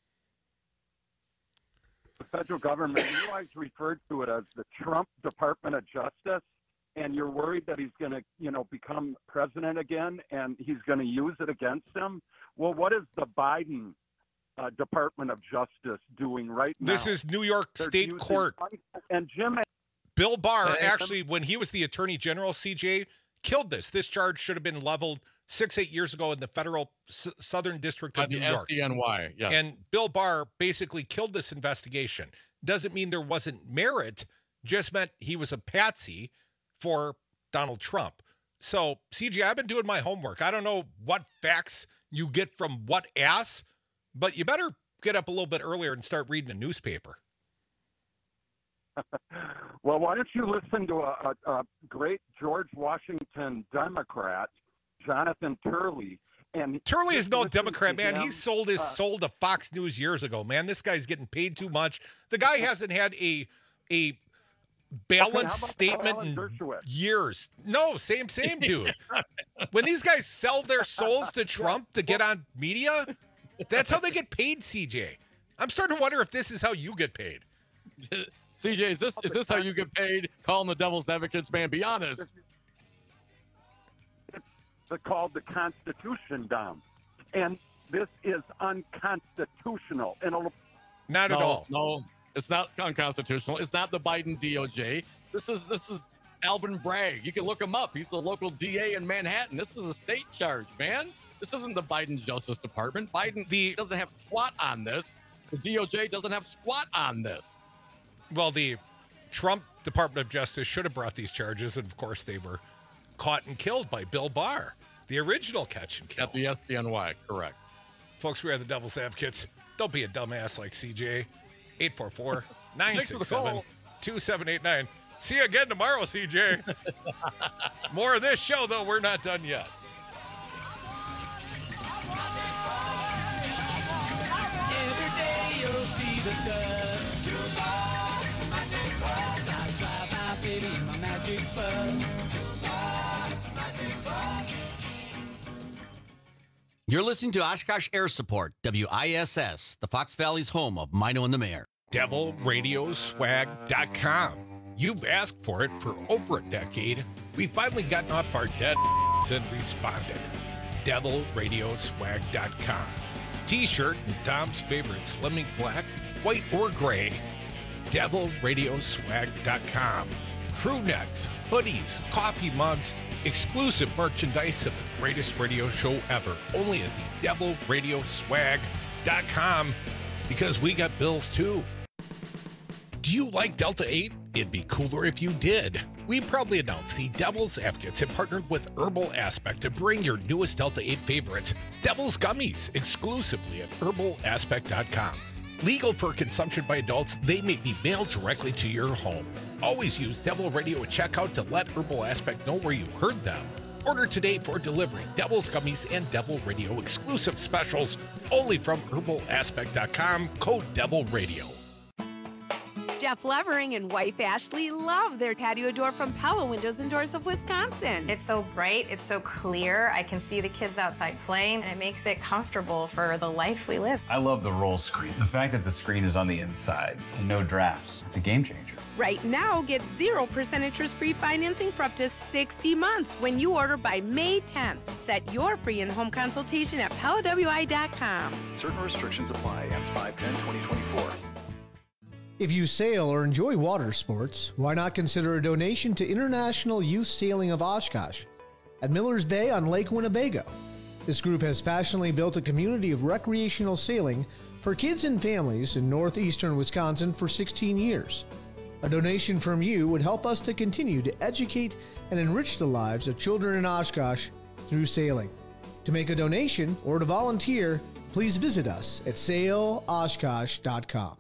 The federal government, you guys referred to it as the Trump Department of Justice, and you're worried that he's going to, you know, become president again, and he's going to use it against him. Well, what is the Biden uh, Department of Justice doing right now? This is New York They're State using- Court. And Jim, Bill Barr, Hey, actually, when he was the attorney general, C J, killed this. This charge should have been leveled six, eight years ago in the federal S- Southern District By of the New York. S D N Y, yes. And Bill Barr basically killed this investigation. Doesn't mean there wasn't merit, just meant he was a patsy for Donald Trump. So, C J, I've been doing my homework. I don't know what facts you get from what ass, but you better get up a little bit earlier and start reading a newspaper. well, why don't you listen to a, a, a great George Washington Democrat, Jonathan Turley? And Turley is no listen Democrat, to man. him, He sold his uh, soul to Fox News years ago, man. This guy's getting paid too much. The guy hasn't had a a balanced Okay, how about statement Alan in Dershowitz? years. No, same, same dude. When these guys sell their souls to Trump to get on media, that's how they get paid, C J. I'm starting to wonder if this is how you get paid. C J, is this is this how you get paid calling the devil's advocates, man? Be honest. It's called the Constitution, Dom. And this is unconstitutional. And it'll- Not at No, all. No, it's not unconstitutional. It's not the Biden D O J. This is this is Alvin Bragg. You can look him up. He's the local D A in Manhattan. This is a state charge, man. This isn't the Biden Justice Department. Biden the, doesn't have squat on this. The D O J doesn't have squat on this. Well, the Trump Department of Justice should have brought these charges, and of course they were caught and killed by Bill Barr, the original catch and kill. At the S D N Y, correct. Folks, we are the Devil's Advocates. Don't be a dumbass like C J. eight four four, nine six seven, two seven eight nine. See you again tomorrow, C J. More of this show, though. We're not done yet. Every day you'll see the dust. Drive by, baby, my magic bus. You're listening to Oshkosh Air Support, W I S S, the Fox Valley's home of Mino and the Mayor. devil radio swag dot com. You've asked for it for over a decade. We've finally gotten off our dead and responded. devil radio swag dot com. T-shirt and Dom's favorite Slimming Black, white or gray. devil radio swag dot com. Crew necks, hoodies, coffee mugs, exclusive merchandise of the greatest radio show ever. Only at the devil radio swag dot com, because we got bills too. Do you like Delta eight? It'd be cooler if you did. We proudly announced the Devil's Advocates have partnered with Herbal Aspect to bring your newest Delta eight favorites, Devil's Gummies, exclusively at herbal aspect dot com. Legal for consumption by adults, they may be mailed directly to your home. Always use Devil Radio at checkout to let Herbal Aspect know where you heard them. Order today for delivery. Devil's Gummies and Devil Radio exclusive specials only from herbal aspect dot com, code Devil Radio. Jeff Levering and wife Ashley love their patio door from Pella Windows and Doors of Wisconsin. It's so bright, it's so clear. I can see the kids outside playing, and it makes it comfortable for the life we live. I love the roll screen. The fact that the screen is on the inside and no drafts, it's a game changer. Right now, get zero percent interest-free financing for up to sixty months when you order by May tenth. Set your free in-home consultation at Pella W I dot com. Certain restrictions apply. Ends five ten twenty twenty-four. If you sail or enjoy water sports, why not consider a donation to International Youth Sailing of Oshkosh at Miller's Bay on Lake Winnebago. This group has passionately built a community of recreational sailing for kids and families in northeastern Wisconsin for sixteen years. A donation from you would help us to continue to educate and enrich the lives of children in Oshkosh through sailing. To make a donation or to volunteer, please visit us at sail oshkosh dot com.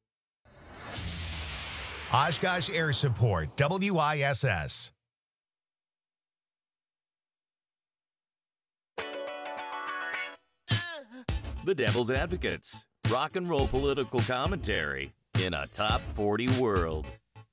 Oshkosh Air Support, W I S S. The Devil's Advocates, rock and roll political commentary in a top forty world.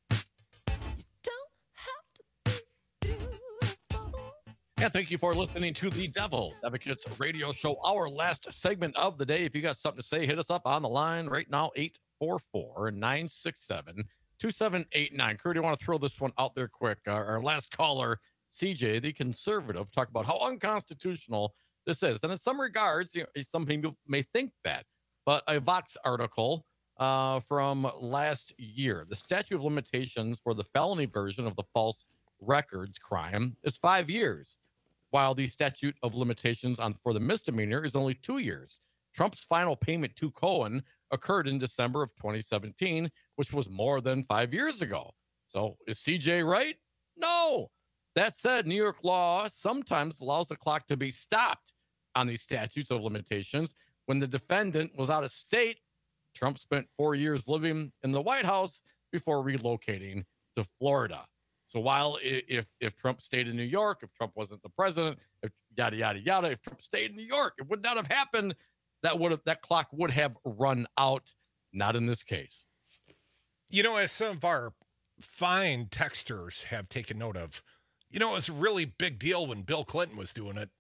Yeah, thank you for listening to the Devil's Advocates radio show, our last segment of the day. If you got something to say, hit us up on the line right now, eight four four, nine six seven, two seven eight nine. Kurt, I want to throw this one out there quick. Our, our last caller, C J, the conservative, talked about how unconstitutional this is. And in some regards, you know, some people may think that. But a Vox article uh, from last year, the statute of limitations for the felony version of the false records crime is five years, while the statute of limitations on for the misdemeanor is only two years. Trump's final payment to Cohen occurred in December of twenty seventeen, which was more than five years ago. So is C J right? No. That said, New York law sometimes allows the clock to be stopped on these statutes of limitations. When the defendant was out of state, Trump spent four years living in the White House before relocating to Florida. So while if if Trump stayed in New York, if Trump wasn't the president, if yada, yada, yada, if Trump stayed in New York, it would not have happened. That would have that clock would have run out. Not in this case. You know, as some of our fine texters have taken note of, you know, it was a really big deal when Bill Clinton was doing it.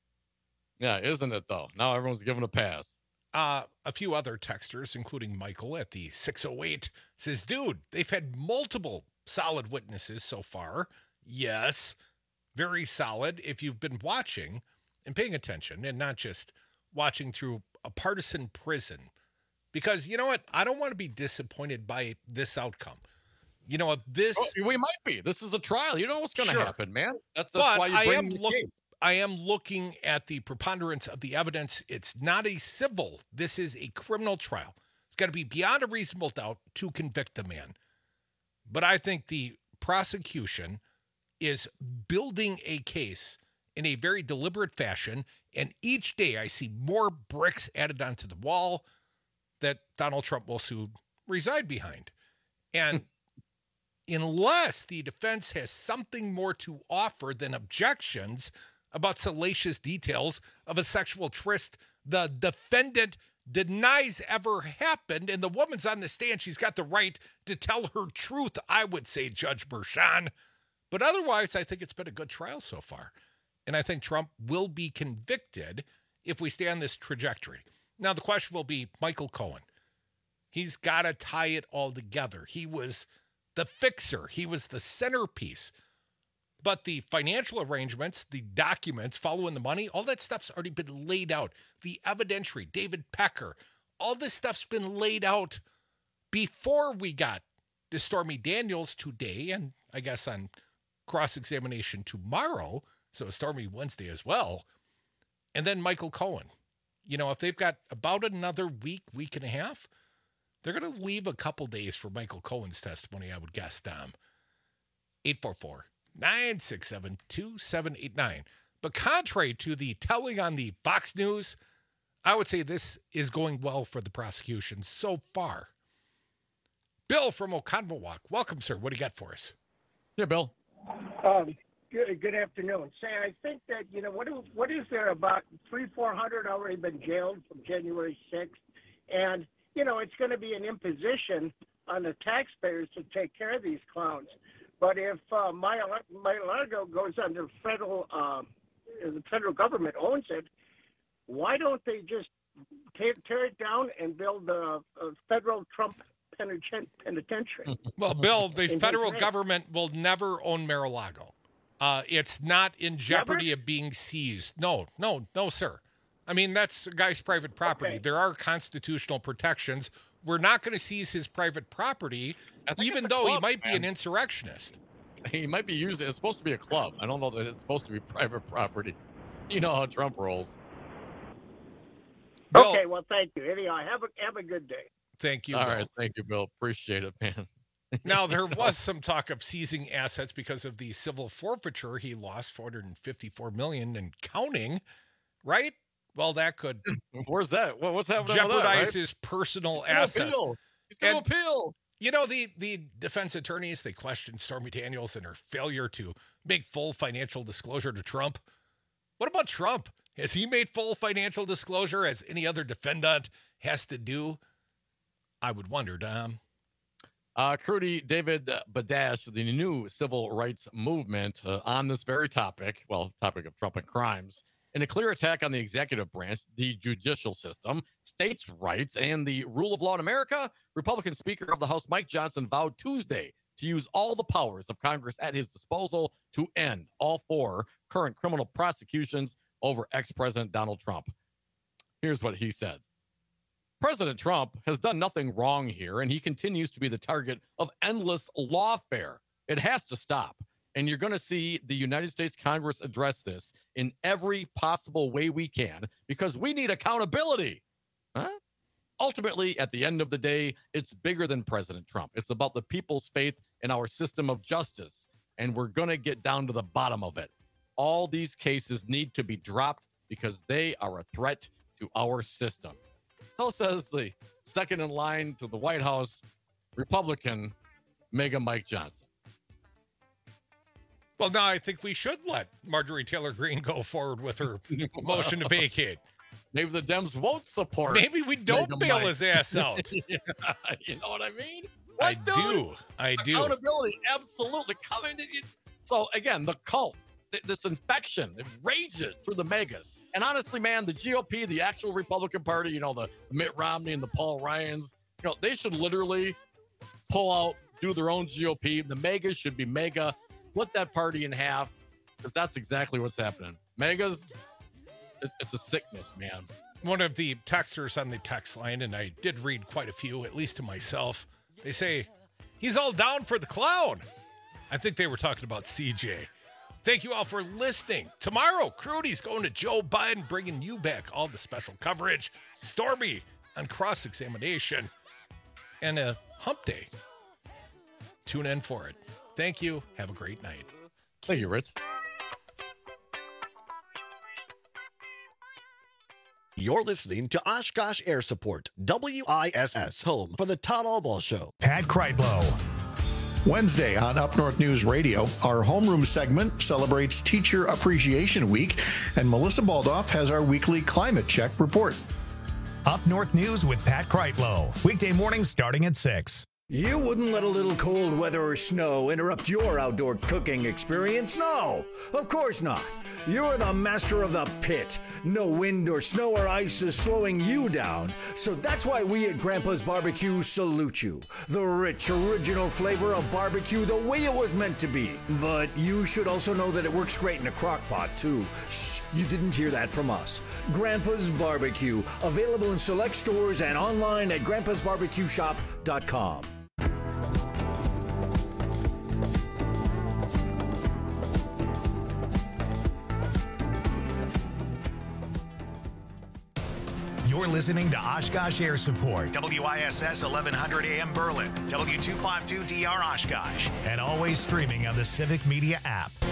Yeah, isn't it, though? Now everyone's giving a pass. Uh, a few other texters, including Michael at the six oh eight, says, dude, they've had multiple solid witnesses so far. Yes, very solid if you've been watching and paying attention and not just watching through a partisan prison. Because, you know what? I don't want to be disappointed by this outcome. You know what? This oh, we might be. This is a trial. You know what's going to sure. happen, man. That's, that's but why you I bring am the look, case. I am looking at the preponderance of the evidence. It's not a civil. This is a criminal trial. It's got to be beyond a reasonable doubt to convict the man. But I think the prosecution is building a case in a very deliberate fashion. And each day I see more bricks added onto the wall that Donald Trump will soon reside behind. And unless the defense has something more to offer than objections about salacious details of a sexual tryst the defendant denies ever happened, and the woman's on the stand, she's got the right to tell her truth, I would say, Judge Merchan. But otherwise, I think it's been a good trial so far. And I think Trump will be convicted if we stay on this trajectory. Now, the question will be, Michael Cohen, He's got to tie it all together. He was the fixer. He was the centerpiece. But the financial arrangements, the documents following the money, all that stuff's already been laid out. The evidentiary, David Pecker, all this stuff's been laid out before we got to Stormy Daniels today, and I guess on cross-examination tomorrow, so a Stormy Wednesday as well. And then Michael Cohen. You know, if they've got about another week, week and a half, they're going to leave a couple days for Michael Cohen's testimony, I would guess, Dom. eight four four, nine six seven, two seven eight nine. But contrary to the telling on the Fox News, I would say this is going well for the prosecution so far. Bill from Oconomowoc. Welcome, sir. What do you got for us? Yeah, Bill. Um, good, good afternoon. Say, I think that, you know, what, what is there about three, four hundred already been jailed from January sixth? And, you know, it's going to be an imposition on the taxpayers to take care of these clowns. But if uh, Mar-a-Lago goes under federal, uh, the federal government owns it, why don't they just tear, tear it down and build a, a federal Trump penitentiary? Well, Bill, the federal government will never own Mar-a-Lago. Uh, it's not in jeopardy never? of being seized. No, no, no, sir. I mean, that's a guy's private property. Okay. There are constitutional protections. We're not going to seize his private property, even though club, he might man. be an insurrectionist. He might be used. It's supposed to be a club. I don't know that it's supposed to be private property. You know how Trump rolls. Bill, okay, well, thank you. Anyhow, have a have a good day. Thank you, All Bill. right, thank you, Bill. Appreciate it, man. Now, there was some talk of seizing assets because of the civil forfeiture. He lost four hundred fifty-four million dollars and counting, right? Well, that could. Where's that? What, what's happening? Jeopardize with that, right? his personal He's assets. Appeal. He's and, appeal. You know, the, the defense attorneys, they questioned Stormy Daniels and her failure to make full financial disclosure to Trump. What about Trump? Has he made full financial disclosure as any other defendant has to do? I would wonder, Dom. Uh, Crudy, David Badash, the new civil rights movement uh, on this very topic, well, topic of Trump and crimes, in a clear attack on the executive branch, the judicial system, states' rights, and the rule of law in America, Republican Speaker of the House Mike Johnson vowed Tuesday to use all the powers of Congress at his disposal to end all four current criminal prosecutions over ex-President Donald Trump. Here's what he said. President Trump has done nothing wrong here, and he continues to be the target of endless lawfare. It has to stop. And you're going to see the United States Congress address this in every possible way we can, because we need accountability. Huh? Ultimately, at the end of the day, it's bigger than President Trump. It's about the people's faith in our system of justice, and we're going to get down to the bottom of it. All these cases need to be dropped because they are a threat to our system. So says the second in line to the White House, Republican Mega Mike Johnson. Well, now I think we should let Marjorie Taylor Greene go forward with her motion to vacate. Maybe the Dems won't support. Maybe we don't Mega bail Mike. his ass out. Yeah, you know what I mean? I What, dude? do. I do. Accountability, absolutely. Coming to you. So again, the cult, th- this infection, it rages through the megas. And honestly, man, the G O P, the actual Republican Party, you know, the Mitt Romney and the Paul Ryans, you know, they should literally pull out, do their own G O P. The megas should be mega. Split that party in half, because that's exactly what's happening. Megas, it's, it's a sickness, man. One of the texters on the text line, and I did read quite a few, at least to myself, they say, he's all down for the clown. I think they were talking about C J. Thank you all for listening. Tomorrow, Crudy's going to Joe Biden, bringing you back all the special coverage. Stormy on cross-examination and a hump day. Tune in for it. Thank you. Have a great night. Thank you, Rich. You're listening to Oshkosh Air Support, W I S S, home for the Todd Allball Show. Pat Kreitlow. Wednesday on Up North News Radio, our homeroom segment celebrates Teacher Appreciation Week, and Melissa Baldoff has our weekly climate check report. Up North News with Pat Kreitlow. Weekday mornings starting at six. You wouldn't let a little cold weather or snow interrupt your outdoor cooking experience? No, of course not. You're the master of the pit. No wind or snow or ice is slowing you down. So that's why we at Grandpa's Barbecue salute you. The rich, original flavor of barbecue the way it was meant to be. But you should also know that it works great in a crock pot, too. Shh, you didn't hear that from us. Grandpa's Barbecue, available in select stores and online at grandpas barbecue shop dot com. You're listening to Oshkosh Air Support, W I S S eleven hundred A M Berlin, W two fifty-two D R Oshkosh, and always streaming on the Civic Media app.